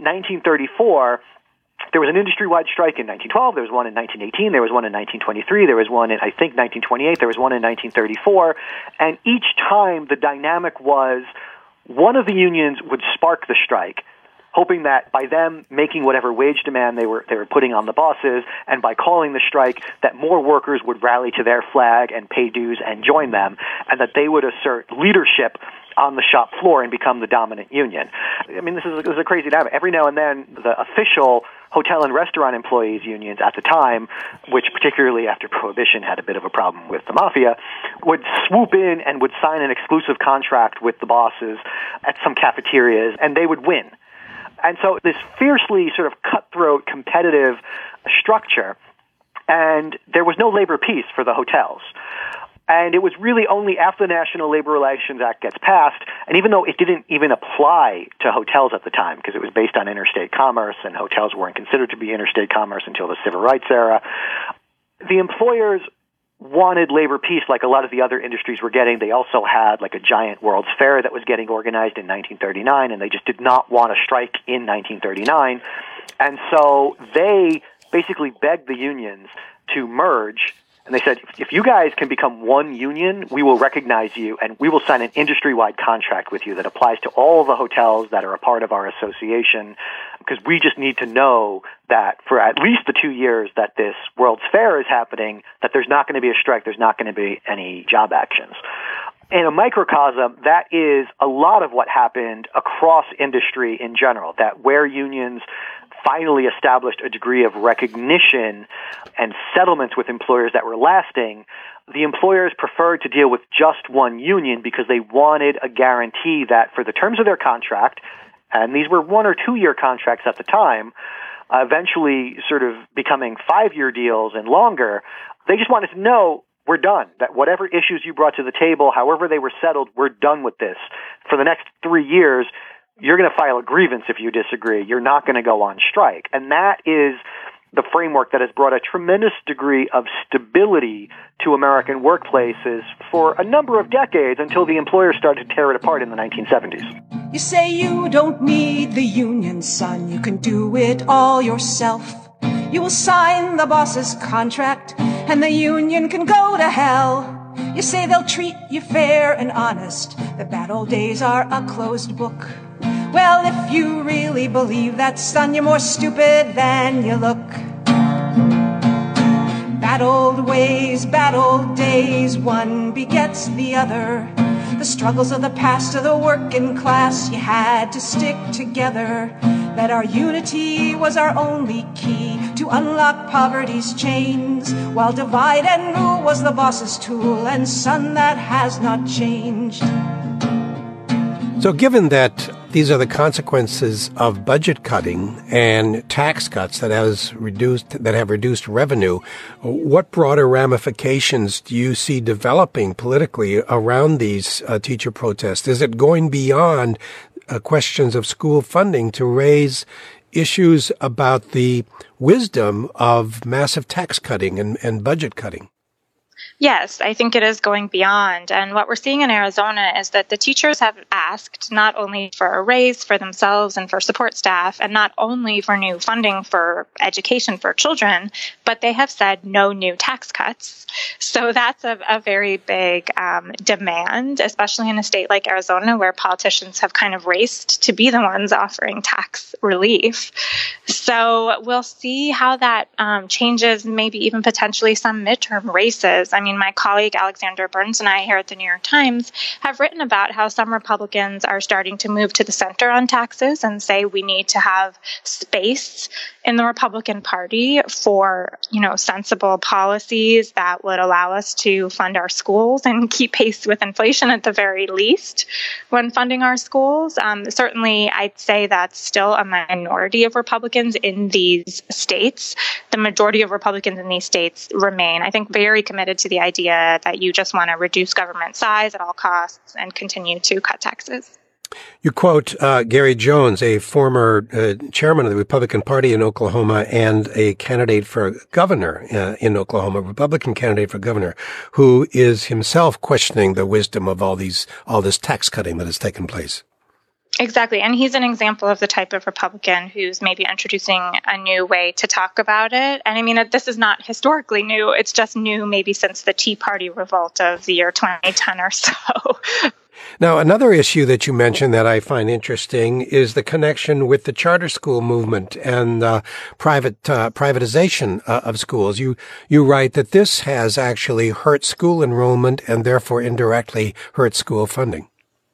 Speaker 8: 1934, there was an industry-wide strike in 1912, there was one in 1918, there was one in 1923, there was one in, I think, 1928, there was one in 1934, and each time the dynamic was one of the unions would spark the strike, hoping that by them making whatever wage demand they were putting on the bosses, and by calling the strike, that more workers would rally to their flag and pay dues and join them, and that they would assert leadership on the shop floor and become the dominant union. I mean, this is a crazy dynamic. Every now and then, the official hotel and restaurant employees unions at the time, which particularly after Prohibition had a bit of a problem with the mafia, would swoop in and would sign an exclusive contract with the bosses at some cafeterias, and they would win. And so this fiercely sort of cutthroat competitive structure, and there was no labor peace for the hotels. And it was really only after the National Labor Relations Act gets passed, and even though it didn't even apply to hotels at the time, because it was based on interstate commerce, and hotels weren't considered to be interstate commerce until the Civil Rights era, the employers wanted labor peace like a lot of the other industries were getting. They also had like a giant World's Fair that was getting organized in 1939, and they just did not want to strike in 1939. And so they basically begged the unions to merge. And they said, if you guys can become one union, we will recognize you, and we will sign an industry-wide contract with you that applies to all the hotels that are a part of our association, because we just need to know that for at least the 2 years that this World's Fair is happening, that there's not going to be a strike, there's not going to be any job actions. In a microcosm, that is a lot of what happened across industry in general, that where unions finally established a degree of recognition and settlements with employers that were lasting, the employers preferred to deal with just one union because they wanted a guarantee that for the terms of their contract, and these were 1 or 2 year contracts at the time, eventually sort of becoming 5-year deals and longer, they just wanted to know, we're done, that whatever issues you brought to the table, however they were settled, we're done with this. For the next 3 years, you're going to file a grievance if you disagree. You're not going to go on strike. And that is the framework that has brought a tremendous degree of stability to American workplaces for a number of decades until the employers started to tear it apart in the 1970s.
Speaker 21: You say you don't need the union, son. You can do it all yourself. You will sign the boss's contract, and the union can go to hell. You say they'll treat you fair and honest. The bad old days are a closed book. Well, if you really believe that, son, you're more stupid than you look. Bad old ways, bad old days, one begets the other. The struggles of the past of the working class, you had to stick together. That our unity was our only key to unlock poverty's chains, while divide and rule was the boss's tool, and son, that has not changed.
Speaker 2: So given that these are the consequences of budget cutting and tax cuts that have reduced revenue, what broader ramifications do you see developing politically around these teacher protests? Is it going beyond questions of school funding to raise issues about the wisdom of massive tax cutting and budget cutting?
Speaker 6: Yes, I think it is going beyond. And what we're seeing in Arizona is that the teachers have asked not only for a raise for themselves and for support staff, and not only for new funding for education for children, but they have said no new tax cuts. So that's a very big demand, especially in a state like Arizona, where politicians have kind of raced to be the ones offering tax relief. So we'll see how that changes, maybe even potentially some midterm races. I mean, my colleague Alexander Burns and I here at the New York Times have written about how some Republicans are starting to move to the center on taxes and say we need to have space in the Republican Party for, sensible policies that would allow us to fund our schools and keep pace with inflation at the very least when funding our schools. Certainly, I'd say that's still a minority of Republicans in these states. The majority of Republicans in these states remain, I think, very committed to the idea that you just want to reduce government size at all costs and continue to cut taxes.
Speaker 2: You quote Gary Jones, a former chairman of the Republican Party in Oklahoma and a candidate for governor in Oklahoma, a Republican candidate for governor, who is himself questioning the wisdom of all this tax cutting that has taken place.
Speaker 6: Exactly. And he's an example of the type of Republican who's maybe introducing a new way to talk about it. And I mean, this is not historically new. It's just new maybe since the Tea Party revolt of the year 2010 or so.
Speaker 2: Now, another issue that you mentioned that I find interesting is the connection with the charter school movement and privatization of schools. You write that this has actually hurt school enrollment and therefore indirectly hurt school funding.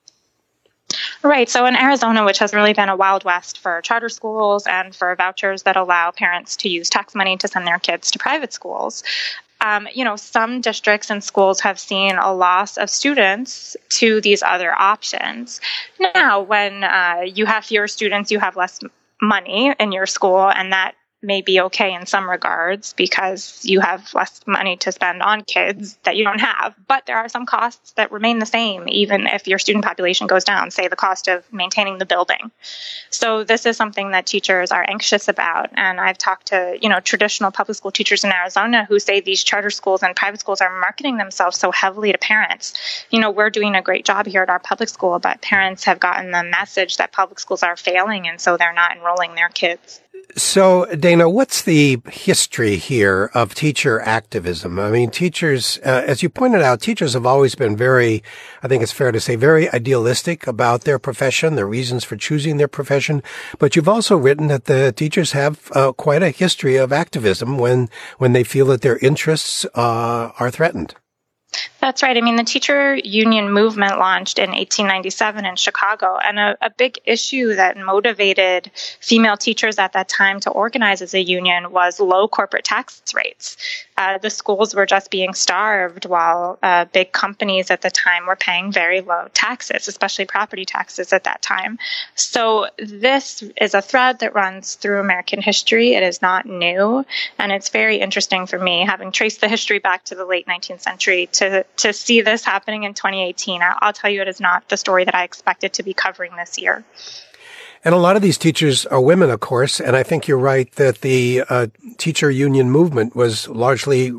Speaker 6: Right. So in Arizona, which has really been a wild west for charter schools and for vouchers that allow parents to use tax money to send their kids to private schools, some districts and schools have seen a loss of students to these other options. Now, when you have fewer students, you have less money in your school, and that may be okay in some regards because you have less money to spend on kids that you don't have. But there are some costs that remain the same, even if your student population goes down, say the cost of maintaining the building. So this is something that teachers are anxious about. And I've talked to, traditional public school teachers in Arizona who say these charter schools and private schools are marketing themselves so heavily to parents. We're doing a great job here at our public school, but parents have gotten the message that public schools are failing, and so they're not enrolling their kids.
Speaker 2: So, Dana, what's the history here of teacher activism? I mean, teachers, as you pointed out, teachers have always been very, I think it's fair to say, very idealistic about their profession, their reasons for choosing their profession. But you've also written that the teachers have quite a history of activism when they feel that their interests are threatened.
Speaker 6: That's right. I mean, the teacher union movement launched in 1897 in Chicago, and a big issue that motivated female teachers at that time to organize as a union was low corporate tax rates. The schools were just being starved while big companies at the time were paying very low taxes, especially property taxes at that time. So this is a thread that runs through American history. It is not new, and it's very interesting for me, having traced the history back to the late 19th century, to see this happening in 2018. I'll tell you, it is not the story that I expected to be covering this year.
Speaker 2: And a lot of these teachers are women, of course, and I think you're right that the teacher union movement was largely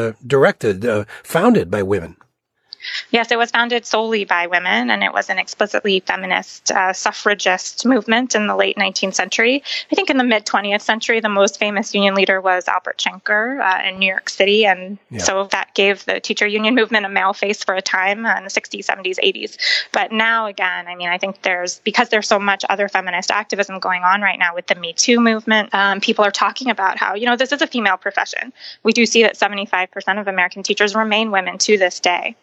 Speaker 2: founded by women.
Speaker 6: Yes, it was founded solely by women, and it was an explicitly feminist suffragist movement in the late 19th century. I think in the mid-20th century, the most famous union leader was Albert Schenker in New York City, and so that gave the teacher union movement a male face for a time in the 60s, 70s, 80s. But now, again, I mean, I think because there's so much other feminist activism going on right now with the Me Too movement, people are talking about how, this is a female profession. We do see that 75% of American teachers remain women to this day.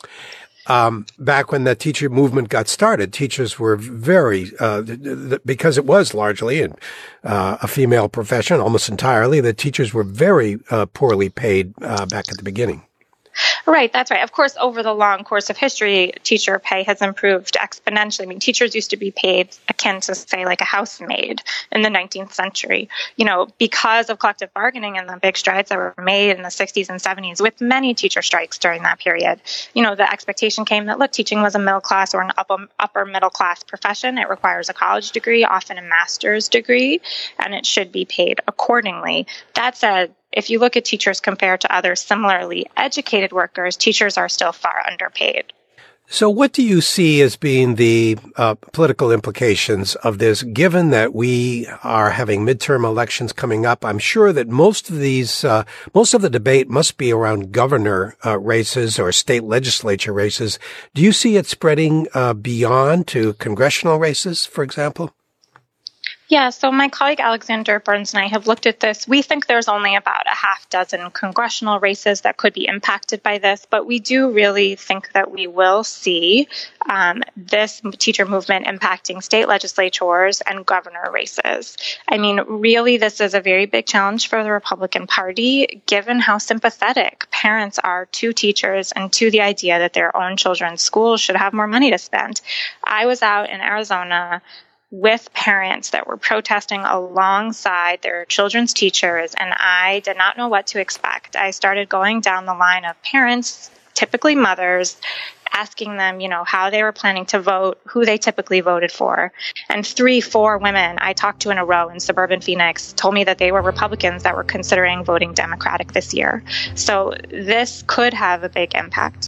Speaker 2: Back when the teacher movement got started, teachers were very, because it was largely a female profession, almost entirely, the teachers were very poorly paid back at the beginning.
Speaker 6: Right, that's right. Of course, over the long course of history, teacher pay has improved exponentially. I mean, teachers used to be paid akin to, say, like a housemaid in the 19th century. Because of collective bargaining and the big strides that were made in the 60s and 70s, with many teacher strikes during that period, the expectation came that, look, teaching was a middle class or an upper middle class profession. It requires a college degree, often a master's degree, and it should be paid accordingly. That said, if you look at teachers compared to other similarly educated workers, teachers are still far underpaid.
Speaker 2: So what do you see as being the political implications of this, given that we are having midterm elections coming up? I'm sure that most of the debate must be around governor races or state legislature races. Do you see it spreading beyond to congressional races, for example?
Speaker 6: Yeah, so my colleague Alexander Burns and I have looked at this. We think there's only about a half dozen congressional races that could be impacted by this, but we do really think that we will see this teacher movement impacting state legislatures and governor races. I mean, really, this is a very big challenge for the Republican Party, given how sympathetic parents are to teachers and to the idea that their own children's schools should have more money to spend. I was out in Arizona with parents that were protesting alongside their children's teachers, and I did not know what to expect. I started going down the line of parents, typically mothers, asking them, how they were planning to vote, who they typically voted for. And 3-4 women I talked to in a row in suburban Phoenix told me that they were Republicans that were considering voting Democratic this year. So this could have a big impact.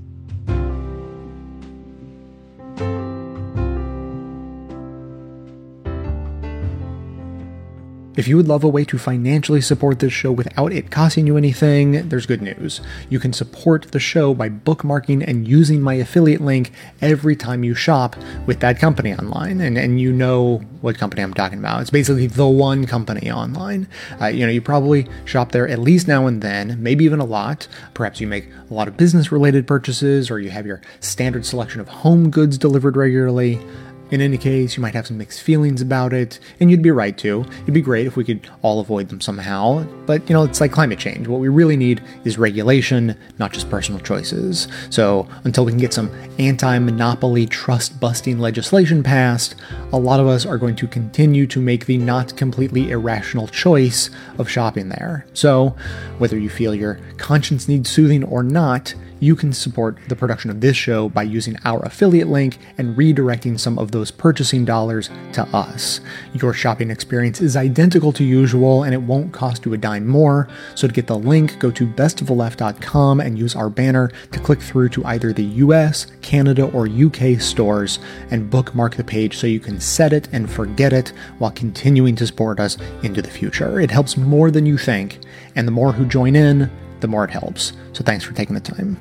Speaker 4: If you would love a way to financially support this show without it costing you anything, there's good news. You can support the show by bookmarking and using my affiliate link every time you shop with that company online. And you know what company I'm talking about. It's basically the one company online. You probably shop there at least now and then, maybe even a lot. Perhaps you make a lot of business-related purchases, or you have your standard selection of home goods delivered regularly. In any case, you might have some mixed feelings about it, and you'd be right to. It'd be great if we could all avoid them somehow, but it's like climate change. What we really need is regulation, not just personal choices. So until we can get some anti-monopoly trust-busting legislation passed, a lot of us are going to continue to make the not completely irrational choice of shopping there. So whether you feel your conscience needs soothing or not, you can support the production of this show by using our affiliate link and redirecting some of those purchasing dollars to us. Your shopping experience is identical to usual, and it won't cost you a dime more. So to get the link, go to bestoftheleft.com and use our banner to click through to either the US, Canada, or UK stores and bookmark the page so you can set it and forget it while continuing to support us into the future. It helps more than you think, and the more who join in, the more it helps. So thanks for taking the time.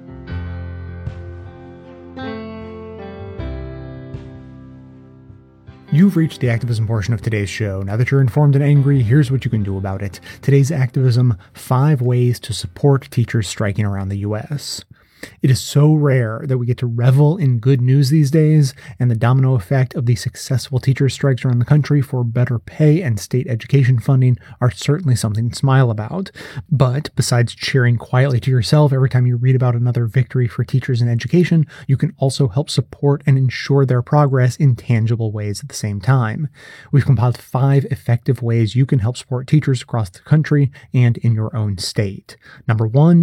Speaker 4: You've reached the activism portion of today's show. Now that you're informed and angry, here's what you can do about it. Today's activism: 5 ways to support teachers striking around the U.S. It is so rare that we get to revel in good news these days, and the domino effect of the successful teacher strikes around the country for better pay and state education funding are certainly something to smile about. But besides cheering quietly to yourself every time you read about another victory for teachers in education, you can also help support and ensure their progress in tangible ways at the same time. We've compiled 5 effective ways you can help support teachers across the country and in your own state. Number 1,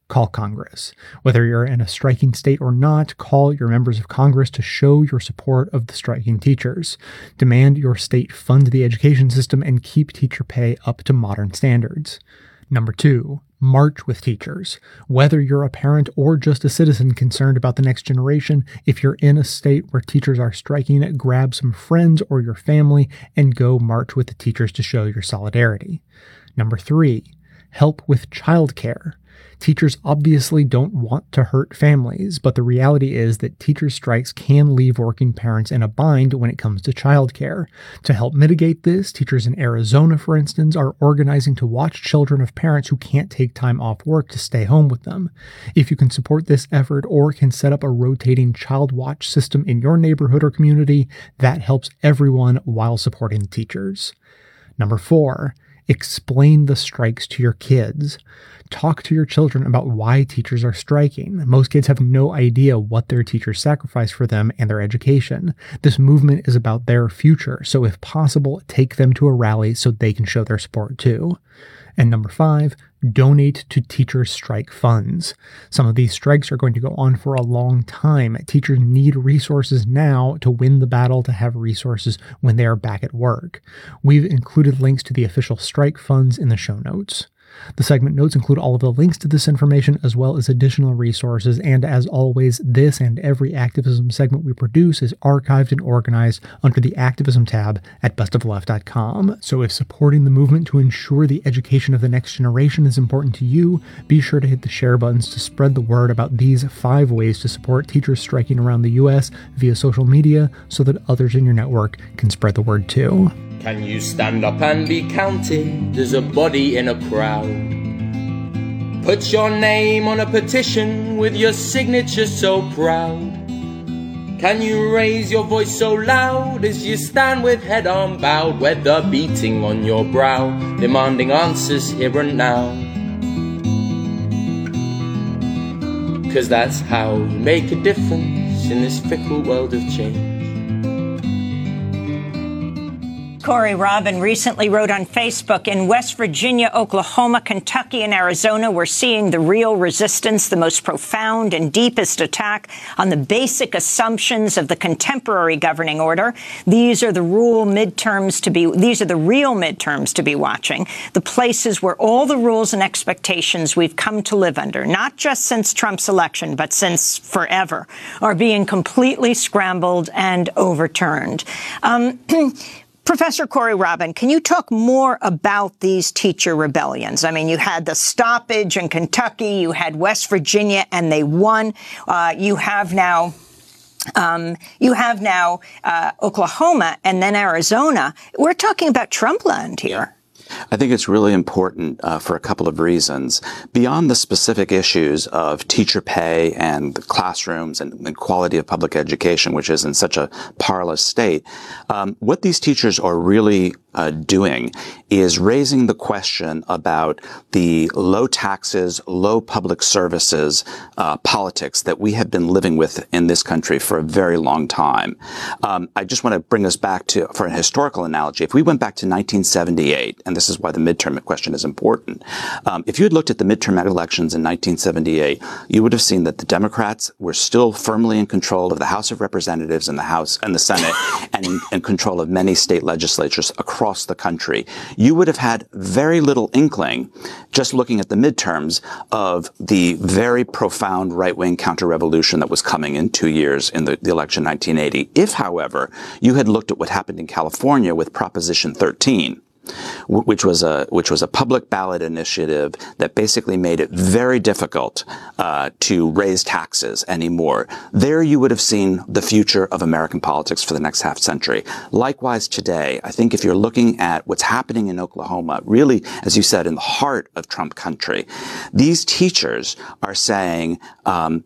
Speaker 4: call Congress. Whether you're in a striking state or not, call your members of Congress to show your support of the striking teachers. Demand your state fund the education system and keep teacher pay up to modern standards. Number 2, march with teachers. Whether you're a parent or just a citizen concerned about the next generation, if you're in a state where teachers are striking, grab some friends or your family and go march with the teachers to show your solidarity. Number 3, help with childcare. Teachers obviously don't want to hurt families, but the reality is that teacher strikes can leave working parents in a bind when it comes to childcare. To help mitigate this, teachers in Arizona, for instance, are organizing to watch children of parents who can't take time off work to stay home with them. If you can support this effort or can set up a rotating child watch system in your neighborhood or community, that helps everyone while supporting the teachers. Number 4, explain the strikes to your kids. Talk to your children about why teachers are striking. Most kids have no idea what their teachers sacrificed for them and their education. This movement is about their future, so if possible, take them to a rally so they can show their support too. And number 5, donate to teacher strike funds. Some of these strikes are going to go on for a long time. Teachers need resources now to win the battle to have resources when they are back at work. We've included links to the official strike funds in the show notes. The segment notes include all of the links to this information as well as additional resources, and as always, this and every activism segment we produce is archived and organized under the Activism tab at bestoftheleft.com. So if supporting the movement to ensure the education of the next generation is important to you, be sure to hit the share buttons to spread the word about these 5 ways to support teachers striking around the U.S. via social media so that others in your network can spread the word too.
Speaker 3: Can you stand up and be counted as a body in a crowd? Put your name on a petition with your signature so proud. Can you raise your voice so loud as you stand with head unbowed, weather beating on your brow, demanding answers here and now? 'Cause that's how you make a difference in this fickle world of change.
Speaker 17: Corey Robin recently wrote on Facebook, in West Virginia, Oklahoma, Kentucky, and Arizona, we're seeing the real resistance, the most profound and deepest attack on the basic assumptions of the contemporary governing order. These are the real midterms to be watching, the places where all the rules and expectations we've come to live under, not just since Trump's election, but since forever, are being completely scrambled and overturned. Professor Corey Robin, can you talk more about these teacher rebellions? I mean, you had the stoppage in Kentucky, you had West Virginia, and they won. You have now Oklahoma and then Arizona. We're talking about Trump land here.
Speaker 5: I think it's really important for a couple of reasons. Beyond the specific issues of teacher pay and the classrooms and quality of public education, which is in such a parlous state, what these teachers are really doing is raising the question about the low taxes, low public services politics that we have been living with in this country for a very long time. I just want to bring us back to, for a historical analogy, if we went back to 1978, and this is why the midterm question is important. If you had looked at the midterm elections in 1978, you would have seen that the Democrats were still firmly in control of the House of Representatives and the House and the Senate, and in control of many state legislatures across the country. You would have had very little inkling, just looking at the midterms, of the very profound right-wing counter-revolution that was coming in 2 years in the election 1980. If, however, you had looked at what happened in California with Proposition 13, which was a public ballot initiative that basically made it very difficult to raise taxes anymore. There you would have seen the future of American politics for the next half century. Likewise today, I think if you're looking at what's happening in Oklahoma, really, as you said, in the heart of Trump country, these teachers are saying,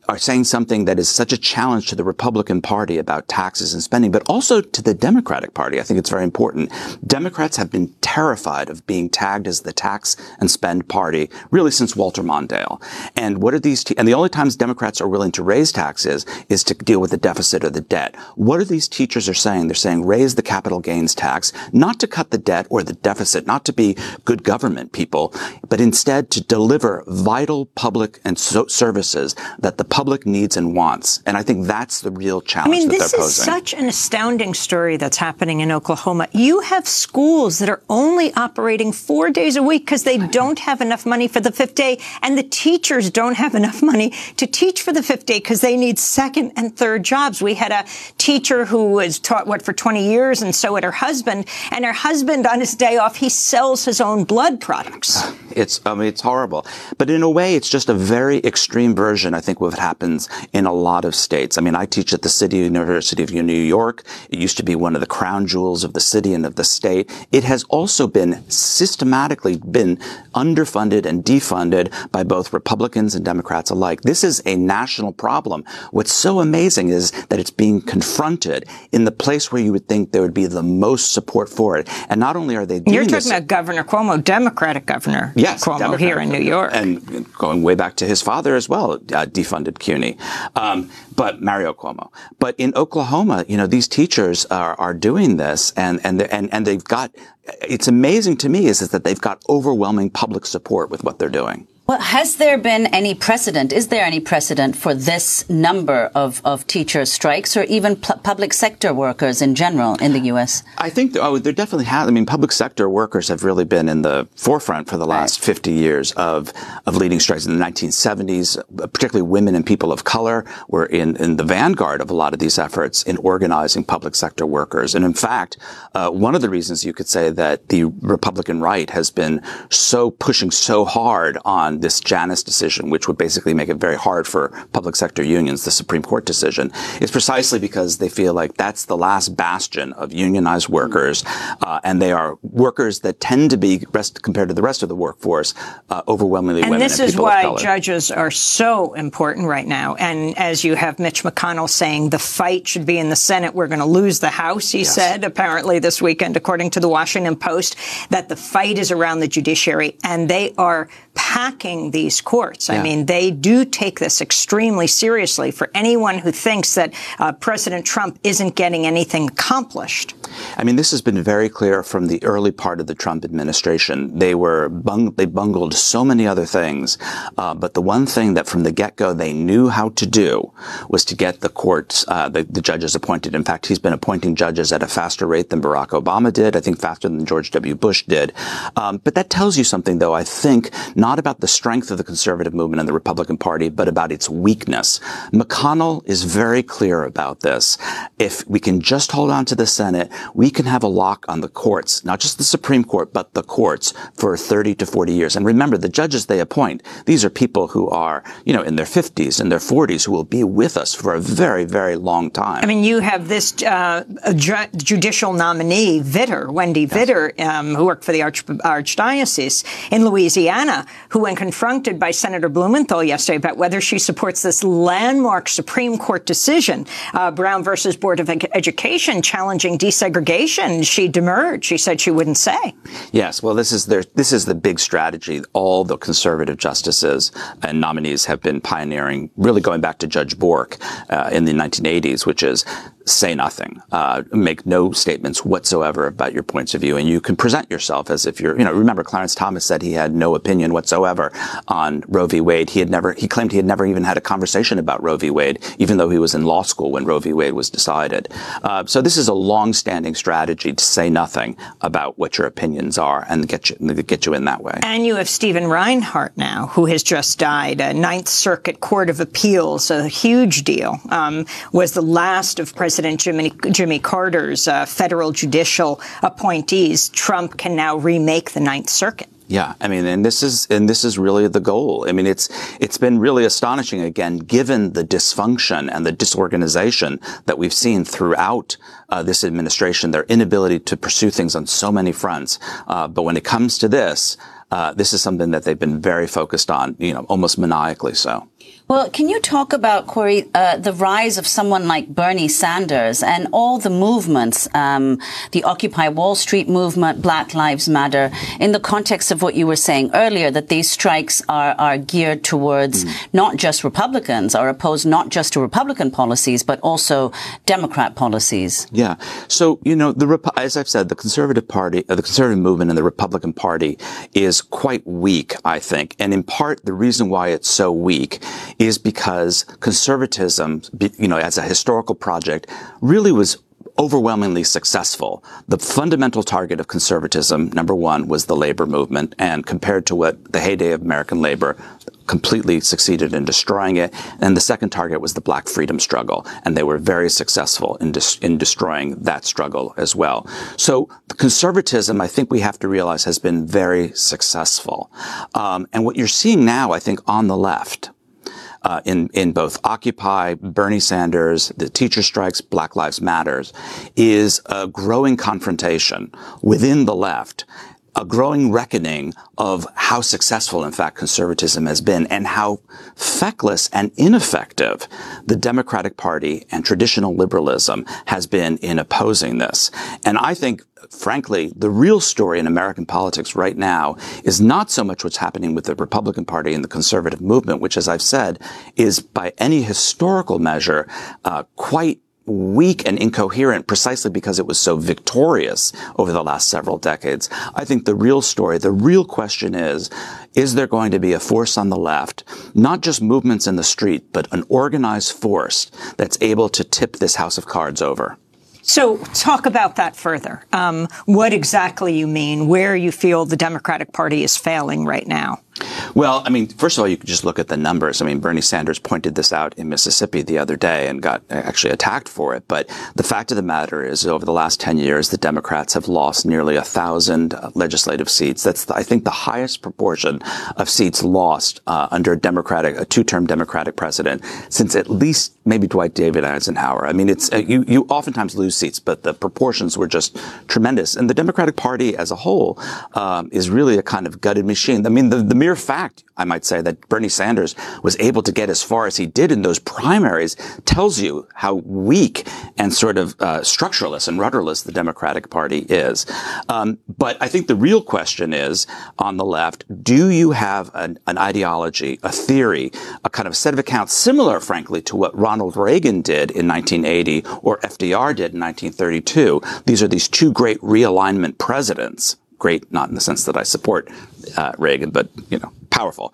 Speaker 5: are saying something that is such a challenge to the Republican Party about taxes and spending, but also to the Democratic Party. I think it's very important. Democrats have been terrified of being tagged as the tax and spend party really since Walter Mondale. And what are these, and the only times Democrats are willing to raise taxes is to deal with the deficit or the debt. What are these teachers are saying? They're saying raise the capital gains tax, not to cut the debt or the deficit, not to be good government people, but instead to deliver vital public and services that the public needs and wants. And I think that's the real challenge that they're posing.
Speaker 17: This is such an astounding story that's happening in Oklahoma. You have schools that are only operating 4 days a week because they don't have enough money for the fifth day, and the teachers don't have enough money to teach for the fifth day because they need second and third jobs. We had a teacher who was taught, for 20 years, and so had her husband. And her husband, on his day off, he sells his own blood products.
Speaker 5: It's horrible. But in a way, it's just a very extreme version, I think, of what happens in a lot of states. I mean, I teach at the City University of New York. It used to be one of the crown jewels of the city and of the state. It has also been systematically been underfunded and defunded by both Republicans and Democrats alike. This is a national problem. What's so amazing is that it's being confronted in the place where you would think there would be the most support for it. And not only are they doing
Speaker 17: You're talking about Governor Cuomo, Democratic Governor Cuomo
Speaker 5: Democratic
Speaker 17: here in New York.
Speaker 5: And going way back to his father as well, defunded CUNY. But Mario Cuomo. But in Oklahoma, these teachers are doing this and they've got, it's amazing to me is that they've got overwhelming public support with what they're doing.
Speaker 7: Well, has there been any precedent? Is there any precedent for this number of teacher strikes or even public sector workers in general in the U.S.?
Speaker 5: I think there definitely has. I mean, public sector workers have really been in the forefront for the last 50 years of leading strikes. In the 1970s, particularly women and people of color were in the vanguard of a lot of these efforts in organizing public sector workers. And in fact, one of the reasons you could say that the Republican right has been pushing so hard on this Janus decision, which would basically make it very hard for public sector unions, the Supreme Court decision, is precisely because they feel like that's the last bastion of unionized workers, and they are workers that tend to be, compared to the rest of the workforce, overwhelmingly women and people of color.
Speaker 17: And this is why judges are so important right now. And as you have Mitch McConnell saying the fight should be in the Senate, we're going to lose the House, he said, apparently this weekend, according to the Washington Post, that the fight is around the judiciary, and they are packing these courts. I mean, they do take this extremely seriously. For anyone who thinks that President Trump isn't getting anything accomplished.
Speaker 5: I mean, this has been very clear from the early part of the Trump administration. They bungled so many other things, but the one thing that from the get-go they knew how to do was to get the courts, the judges appointed. In fact, he's been appointing judges at a faster rate than Barack Obama did, I think faster than George W. Bush did. But that tells you something, though, I think, not about the strength of the conservative movement and the Republican Party, but about its weakness. McConnell is very clear about this. If we can just hold on to the Senate, we can have a lock on the courts, not just the Supreme Court, but the courts for 30 to 40 years. And remember, the judges they appoint, these are people who are, in their 50s and their 40s who will be with us for a very, very long time.
Speaker 17: I mean, you have this judicial nominee, Wendy Vitter, who worked for the Archdiocese in Louisiana, who, when confronted by Senator Blumenthal yesterday about whether she supports this landmark Supreme Court decision, Brown versus Board of Education, challenging desegregation, she demurred. She said she wouldn't say.
Speaker 5: Yes, well, this is the big strategy. All the conservative justices and nominees have been pioneering, really going back to Judge Bork in the 1980s, which is say nothing, make no statements whatsoever about your points of view, and you can present yourself as if you're, remember Clarence Thomas said he had no opinion whatsoever on Roe v. Wade. He claimed he had never even had a conversation about Roe v. Wade, even though he was in law school when Roe v. Wade was decided. So this is a long-standing strategy to say nothing about what your opinions are and get you in that way.
Speaker 17: And you have Stephen Reinhart now, who has just died. A Ninth Circuit Court of Appeals, a huge deal, was the last of President Jimmy Carter's federal judicial appointees. Trump can now remake the Ninth Circuit.
Speaker 5: Yeah, I mean, and this is really the goal. I mean, it's been really astonishing, again, given the dysfunction and the disorganization that we've seen throughout this administration, their inability to pursue things on so many fronts. But when it comes to this is something that they've been very focused on, almost maniacally so.
Speaker 7: Well, can you talk about, Corey, the rise of someone like Bernie Sanders and all the movements, the Occupy Wall Street movement, Black Lives Matter, in the context of what you were saying earlier, that these strikes are geared towards not just Republicans, are opposed not just to Republican policies, but also Democrat policies?
Speaker 5: Yeah. So, as I've said, the Conservative Party, the Conservative movement and the Republican Party is quite weak, I think. And in part, the reason why it's so weak is because conservatism, as a historical project, really was overwhelmingly successful. The fundamental target of conservatism, number one, was the labor movement, and compared to what the heyday of American labor, completely succeeded in destroying it. And the second target was the Black freedom struggle, and they were very successful in destroying that struggle as well. So the conservatism, I think we have to realize, has been very successful. And what you're seeing now, I think, on the left, in both Occupy, Bernie Sanders, the teacher strikes, Black Lives Matters, is a growing confrontation within the left, a growing reckoning of how successful, in fact, conservatism has been and how feckless and ineffective the Democratic Party and traditional liberalism has been in opposing this. And I think, frankly, the real story in American politics right now is not so much what's happening with the Republican Party and the conservative movement, which, as I've said, is by any historical measure quite weak and incoherent precisely because it was so victorious over the last several decades. I think the real story, the real question is there going to be a force on the left, not just movements in the street, but an organized force that's able to tip this house of cards over?
Speaker 17: So talk about that further. What exactly you mean, where you feel the Democratic Party is failing right now?
Speaker 5: Well, I mean, first of all, you could just look at the numbers. I mean, Bernie Sanders pointed this out in Mississippi the other day and got actually attacked for it. But the fact of the matter is, over the last 10 years, the Democrats have lost nearly 1,000 legislative seats. That's, I think, the highest proportion of seats lost under a two-term Democratic president since at least maybe Dwight David Eisenhower. I mean, it's you oftentimes lose seats, but the proportions were just tremendous. And the Democratic Party as a whole is really a kind of gutted machine. I mean, the mere fact, I might say, that Bernie Sanders was able to get as far as he did in those primaries tells you how weak and sort of structureless and rudderless the Democratic Party is. But I think the real question is, on the left, do you have an ideology, a theory, a kind of set of accounts similar, frankly, to what Ronald Reagan did in 1980 or FDR did in 1932? These are these two great realignment presidents. Great, not in the sense that I support Reagan, but, powerful.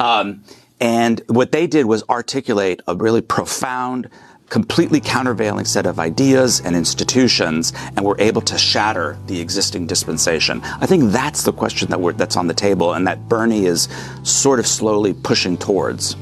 Speaker 5: And what they did was articulate a really profound, completely countervailing set of ideas and institutions, and were able to shatter the existing dispensation. I think that's the question that's on the table, and that Bernie is sort of slowly pushing towards.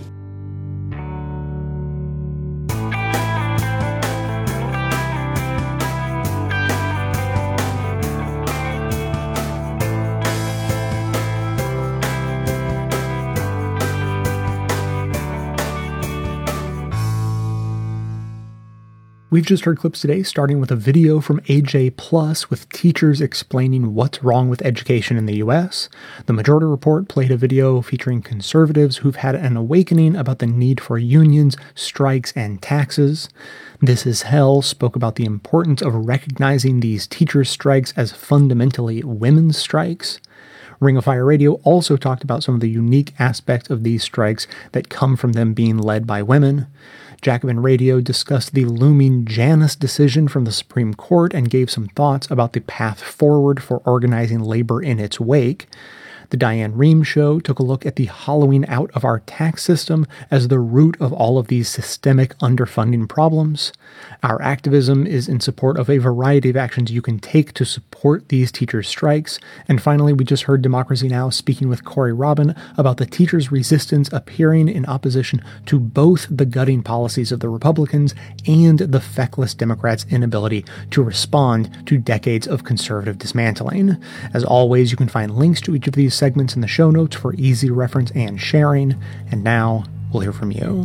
Speaker 4: We've just heard clips today, starting with a video from AJ Plus with teachers explaining what's wrong with education in the U.S. The Majority Report played a video featuring conservatives who've had an awakening about the need for unions, strikes, and taxes. This Is Hell spoke about the importance of recognizing these teachers' strikes as fundamentally women's strikes. Ring of Fire Radio also talked about some of the unique aspects of these strikes that come from them being led by women. Jacobin Radio discussed the looming Janus decision from the Supreme Court and gave some thoughts about the path forward for organizing labor in its wake. The Diane Rehm Show took a look at the hollowing out of our tax system as the root of all of these systemic underfunding problems. Our activism is in support of a variety of actions you can take to support these teachers' strikes. And finally, we just heard Democracy Now! Speaking with Corey Robin about the teachers' resistance appearing in opposition to both the gutting policies of the Republicans and the feckless Democrats' inability to respond to decades of conservative dismantling. As always, you can find links to each of these segments in the show notes for easy reference and sharing. And now we'll hear from you.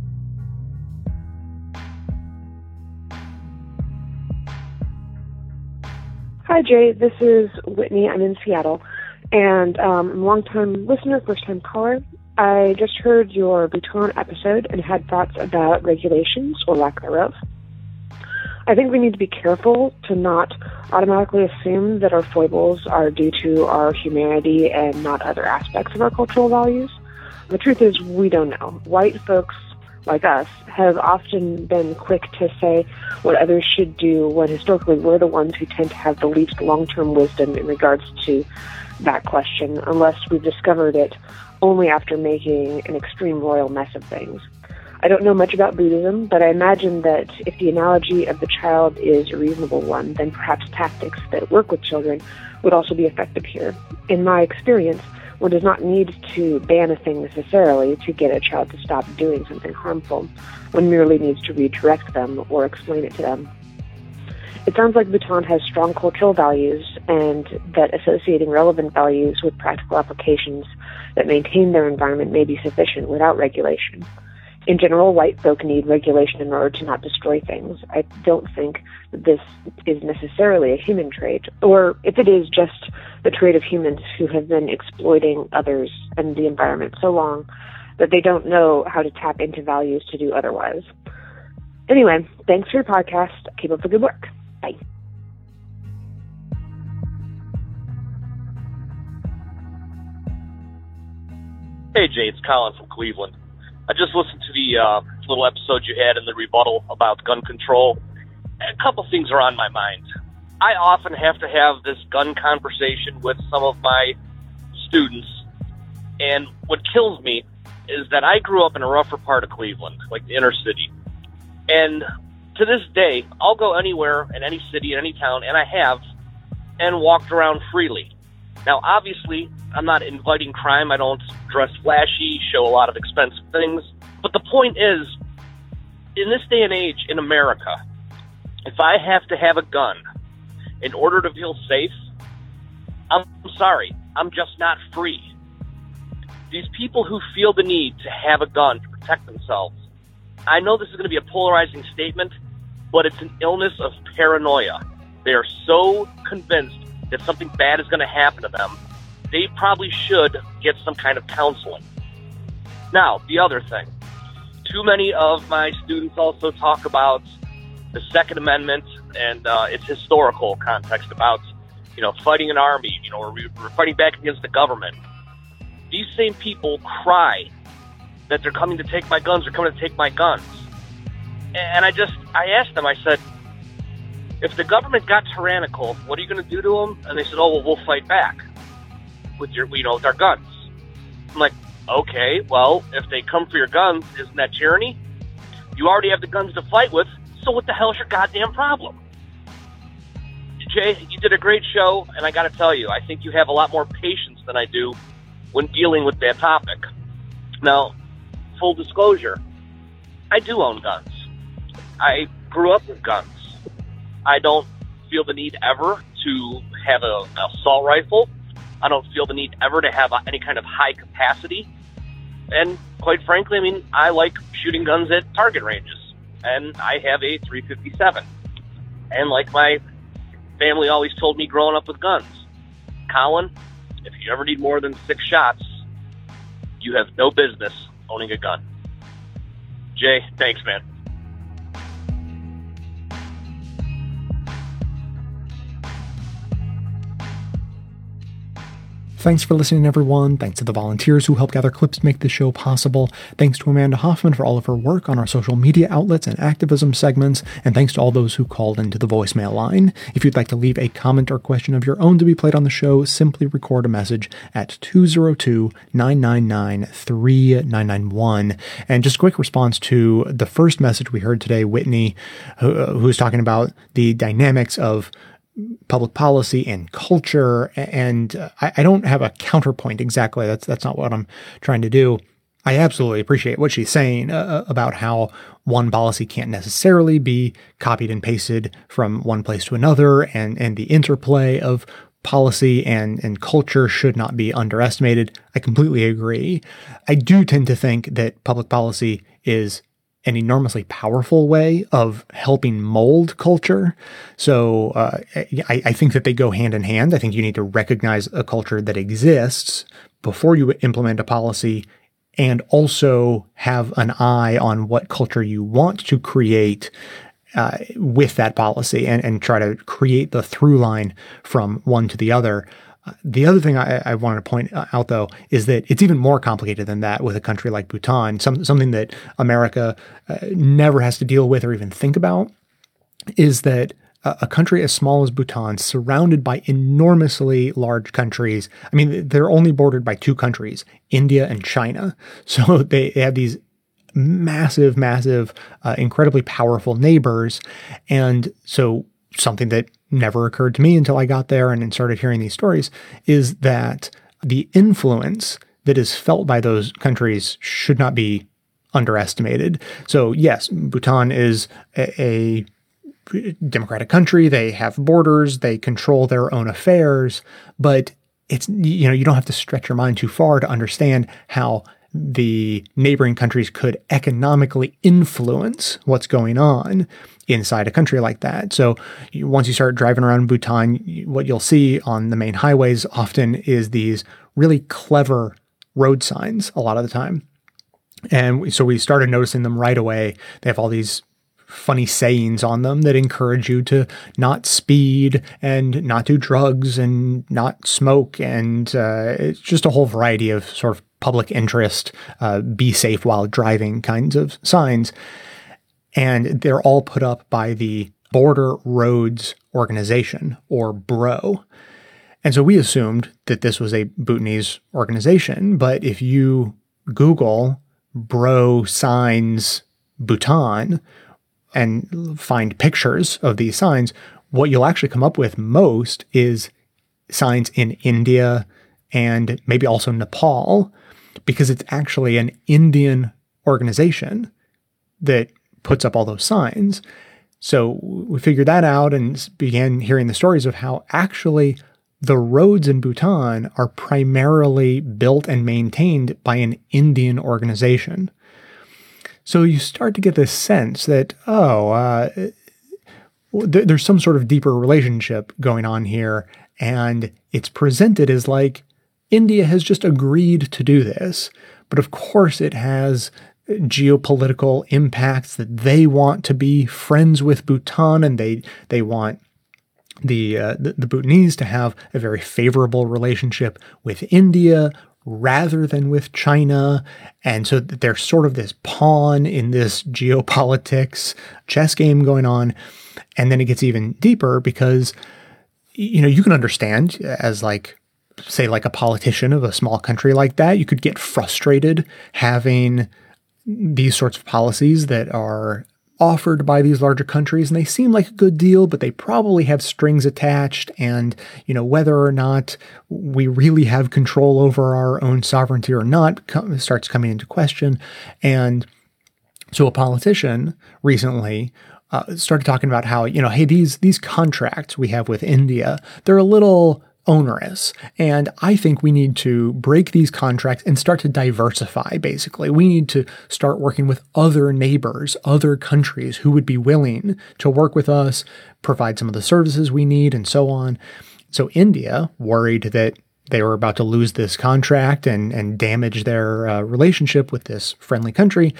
Speaker 10: Hi, Jay. This is Whitney. I'm in Seattle. And I'm a long-time listener, first-time caller. I just heard your Bhutan episode and had thoughts about regulations or lack thereof. I think we need to be careful to not automatically assume that our foibles are due to our humanity and not other aspects of our cultural values. The truth is, we don't know. White folks like us have often been quick to say what others should do when historically we're the ones who tend to have the least long-term wisdom in regards to that question, unless we've discovered it only after making an extreme royal mess of things. I don't know much about Buddhism, but I imagine that if the analogy of the child is a reasonable one, then perhaps tactics that work with children would also be effective here. In my experience, one does not need to ban a thing necessarily to get a child to stop doing something harmful. One merely needs to redirect them or explain it to them. It sounds like Bhutan has strong cultural values, and that associating relevant values with practical applications that maintain their environment may be sufficient without regulation. In general, white folk need regulation in order to not destroy things. I don't think that this is necessarily a human trait, or if it is, just the trait of humans who have been exploiting others and the environment so long that they don't know how to tap into values to do otherwise. Anyway, thanks for your podcast. Keep up the good work. Bye.
Speaker 14: Hey, Jay, it's Colin from Cleveland. I just listened to the little episode you had in the rebuttal about gun control. A couple things are on my mind. I often have to have this gun conversation with some of my students, and what kills me is that I grew up in a rougher part of Cleveland, like the inner city. And to this day, I'll go anywhere in any city, in any town, and I have, and walked around freely. Now, obviously, I'm not inviting crime. I don't dress flashy, show a lot of expensive things. But the point is, in this day and age in America, if I have to have a gun in order to feel safe, I'm sorry, I'm just not free. These people who feel the need to have a gun to protect themselves, I know this is going to be a polarizing statement, but it's an illness of paranoia. They are so convinced that something bad is going to happen to them, they probably should get some kind of counseling. Now, the other thing. Too many of my students also talk about the Second Amendment and its historical context about, fighting an army, we're fighting back against the government. These same people cry that they're coming to take my guns, they're coming to take my guns. And I asked them, I said, if the government got tyrannical, what are you going to do to them? And they said, oh, well, we'll fight back with with our guns. I'm like, okay, well, if they come for your guns, isn't that tyranny? You already have the guns to fight with, so what the hell's your goddamn problem? Jay, you did a great show, and I got to tell you, I think you have a lot more patience than I do when dealing with that topic. Now, full disclosure, I do own guns. I grew up with guns. I don't feel the need ever to have an assault rifle. I don't feel the need ever to have any kind of high capacity. And quite frankly, I like shooting guns at target ranges. And I have a .357. And like my family always told me growing up with guns, Colin, if you ever need more than 6 shots, you have no business owning a gun. Jay, thanks, man.
Speaker 4: Thanks for listening, everyone. Thanks to the volunteers who help gather clips to make this show possible. Thanks to Amanda Hoffman for all of her work on our social media outlets and activism segments. And thanks to all those who called into the voicemail line. If you'd like to leave a comment or question of your own to be played on the show, simply record a message at 202-999-3991. And just a quick response to the first message we heard today, Whitney, who was talking about the dynamics of public policy and culture, and I don't have a counterpoint exactly. That's not what I'm trying to do. I absolutely appreciate what she's saying about how one policy can't necessarily be copied and pasted from one place to another, and the interplay of policy and culture should not be underestimated. I completely agree. I do tend to think that public policy is an enormously powerful way of helping mold culture. So I think that they go hand in hand. I think you need to recognize a culture that exists before you implement a policy and also have an eye on what culture you want to create with that policy and try to create the through line from one to the other. The other thing I wanted to point out, though, is that it's even more complicated than that with a country like Bhutan, something that America never has to deal with or even think about, is that a country as small as Bhutan, surrounded by enormously large countries. I mean, they're only bordered by two countries, India and China. So they have these massive, incredibly powerful neighbors. And so something that never occurred to me until I got there and started hearing these stories is that the influence that is felt by those countries should not be underestimated. So yes, Bhutan is a democratic country. They have borders. They control their own affairs. But it's, you don't have to stretch your mind too far to understand how the neighboring countries could economically influence what's going on inside a country like that. So once you start driving around Bhutan, what you'll see on the main highways often is these really clever road signs a lot of the time. And so we started noticing them right away. They have all these funny sayings on them that encourage you to not speed and not do drugs and not smoke. And it's just a whole variety of sort of public interest, be safe while driving kinds of signs. And they're all put up by the Border Roads Organization, or BRO. And so we assumed that this was a Bhutanese organization. But if you Google BRO signs Bhutan and find pictures of these signs, what you'll actually come up with most is signs in India and maybe also Nepal, because it's actually an Indian organization that puts up all those signs. So we figured that out and began hearing the stories of how actually the roads in Bhutan are primarily built and maintained by an Indian organization. So you start to get this sense that, there's some sort of deeper relationship going on here, and it's presented as like India has just agreed to do this. But of course it has geopolitical impacts that they want to be friends with Bhutan, and they want the Bhutanese to have a very favorable relationship with India rather than with China. And so they're sort of this pawn in this geopolitics chess game going on. And then it gets even deeper because, you can understand as say a politician of a small country like that, you could get frustrated having these sorts of policies that are offered by these larger countries, and they seem like a good deal, but they probably have strings attached, and whether or not we really have control over our own sovereignty or not starts coming into question. And so a politician recently started talking about how, hey, these contracts we have with India, they're a little onerous. And I think we need to break these contracts and start to diversify, basically. We need to start working with other neighbors, other countries who would be willing to work with us, provide some of the services we need, and so on. So India, worried that they were about to lose this contract and damage their relationship with this friendly country,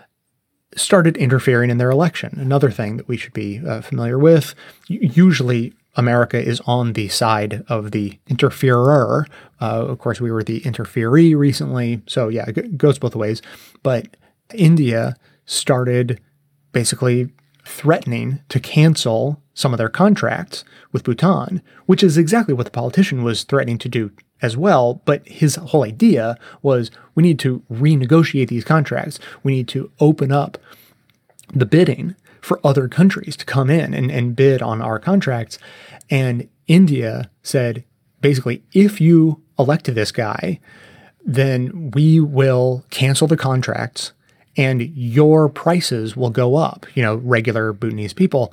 Speaker 4: started interfering in their election. Another thing that we should be familiar with. Usually America is on the side of the interferer. Of course, we were the interferee recently. So yeah, it goes both ways. But India started basically threatening to cancel some of their contracts with Bhutan, which is exactly what the politician was threatening to do as well. But his whole idea was we need to renegotiate these contracts. We need to open up the bidding for other countries to come in and bid on our contracts. And India said, basically, if you elected this guy, then we will cancel the contracts and your prices will go up, regular Bhutanese people,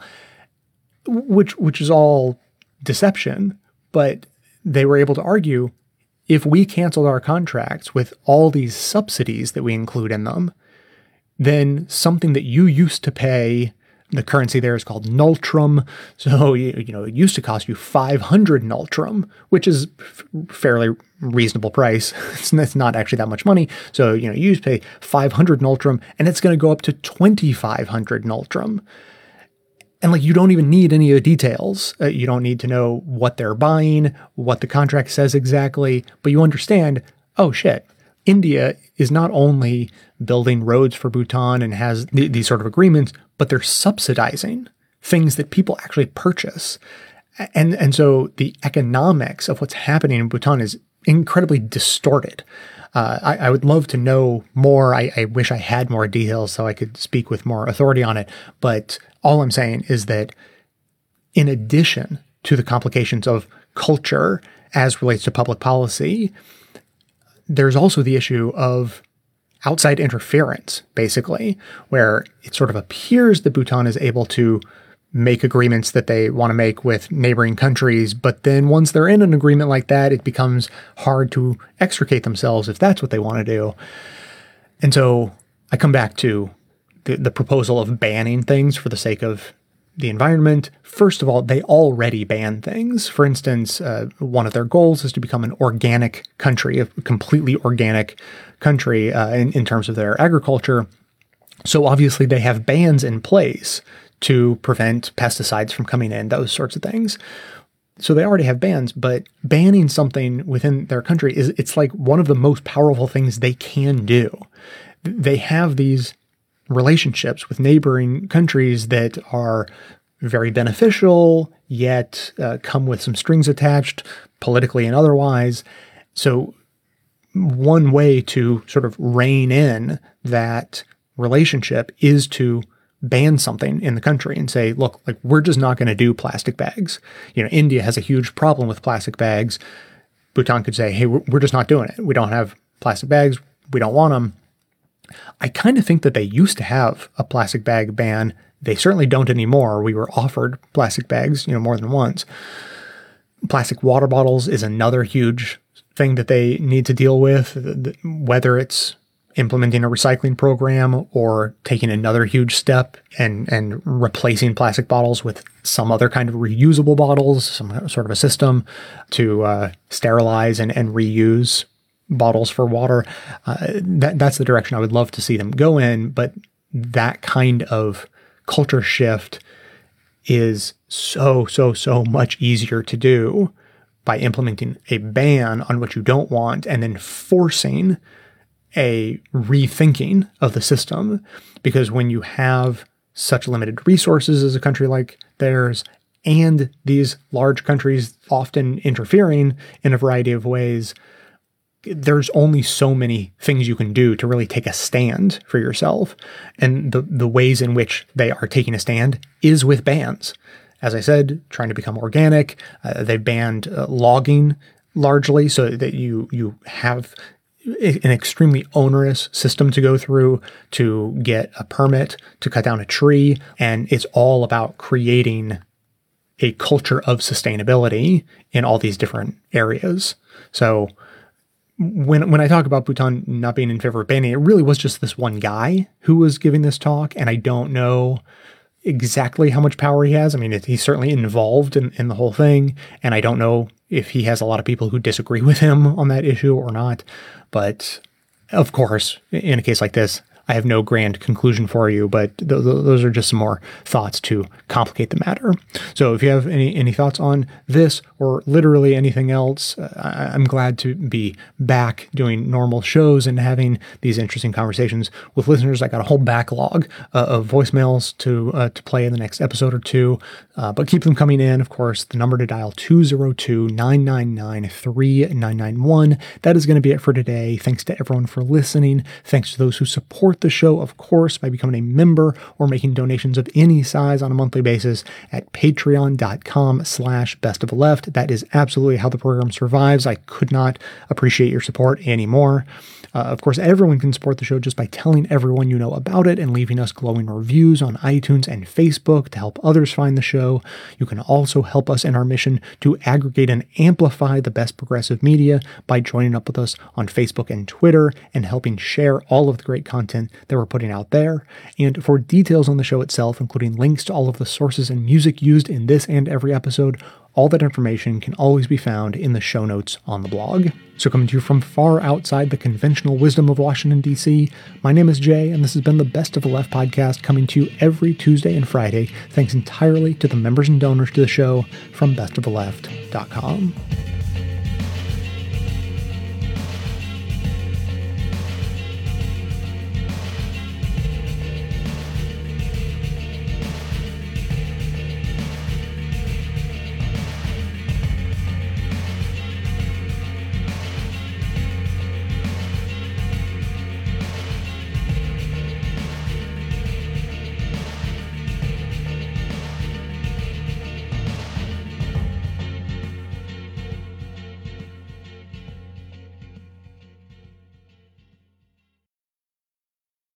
Speaker 4: which is all deception. But they were able to argue, if we canceled our contracts with all these subsidies that we include in them, then something that you used to pay The currency there is called Nultrum. So, it used to cost you 500 Nultrum, which is fairly reasonable price. It's not actually that much money. So, you used to pay 500 Nultrum, and it's going to go up to 2,500 Nultrum. And you don't even need any of the details. You don't need to know what they're buying, what the contract says exactly, but you understand, oh shit, India is not only building roads for Bhutan and has these sort of agreements, but they're subsidizing things that people actually purchase. And so the economics of what's happening in Bhutan is incredibly distorted. I would love to know more. I wish I had more details so I could speak with more authority on it. But all I'm saying is that in addition to the complications of culture as relates to public policy, there's also the issue of outside interference, basically, where it sort of appears that Bhutan is able to make agreements that they want to make with neighboring countries. But then once they're in an agreement like that, it becomes hard to extricate themselves if that's what they want to do. And so I come back to the proposal of banning things for the sake of the environment. First of all, they already ban things. For instance, one of their goals is to become an organic country, a completely organic country in terms of their agriculture. So obviously they have bans in place to prevent pesticides from coming in, those sorts of things. So they already have bans, but banning something within their country it's like one of the most powerful things they can do. They have these relationships with neighboring countries that are very beneficial, yet come with some strings attached, politically and otherwise. So one way to sort of rein in that relationship is to ban something in the country and say, look, we're just not going to do plastic bags. India has a huge problem with plastic bags. Bhutan could say, hey, we're just not doing it. We don't have plastic bags. We don't want them. I kind of think that they used to have a plastic bag ban. They certainly don't anymore. We were offered plastic bags, more than once. Plastic water bottles is another huge thing that they need to deal with, whether it's implementing a recycling program or taking another huge step and replacing plastic bottles with some other kind of reusable bottles, some sort of a system to sterilize and reuse bottles for water. That's the direction I would love to see them go in. But that kind of culture shift is so much easier to do by implementing a ban on what you don't want and then forcing a rethinking of the system. Because when you have such limited resources as a country like theirs, and these large countries often interfering in a variety of ways, there's only so many things you can do to really take a stand for yourself. And the ways in which they are taking a stand is with bans. As I said, trying to become organic. They banned logging largely so that you have an extremely onerous system to go through to get a permit to cut down a tree. And it's all about creating a culture of sustainability in all these different areas. So when I talk about Bhutan not being in favor of banning, it really was just this one guy who was giving this talk. And I don't know exactly how much power he has. I mean, he's certainly involved in the whole thing. And I don't know if he has a lot of people who disagree with him on that issue or not. But of course, in a case like this, I have no grand conclusion for you, but those are just some more thoughts to complicate the matter. So if you have any thoughts on this or literally anything else, I'm glad to be back doing normal shows and having these interesting conversations with listeners. I got a whole backlog of voicemails to play in the next episode or two, but keep them coming in. Of course, the number to dial 202-999-3991. That is going to be it for today. Thanks to everyone for listening. Thanks to those who support the show, of course, by becoming a member or making donations of any size on a monthly basis at patreon.com/bestoftheleft. That is absolutely how the program survives. I could not appreciate your support anymore. Of course, everyone can support the show just by telling everyone you know about it and leaving us glowing reviews on iTunes and Facebook to help others find the show. You can also help us in our mission to aggregate and amplify the best progressive media by joining up with us on Facebook and Twitter and helping share all of the great content content that we're putting out there. And for details on the show itself, including links to all of the sources and music used in this and every episode, all that information can always be found in the show notes on the blog. So coming to you from far outside the conventional wisdom of Washington, D.C., my name is Jay, and this has been the Best of the Left podcast, coming to you every Tuesday and Friday, thanks entirely to the members and donors to the show from bestoftheleft.com.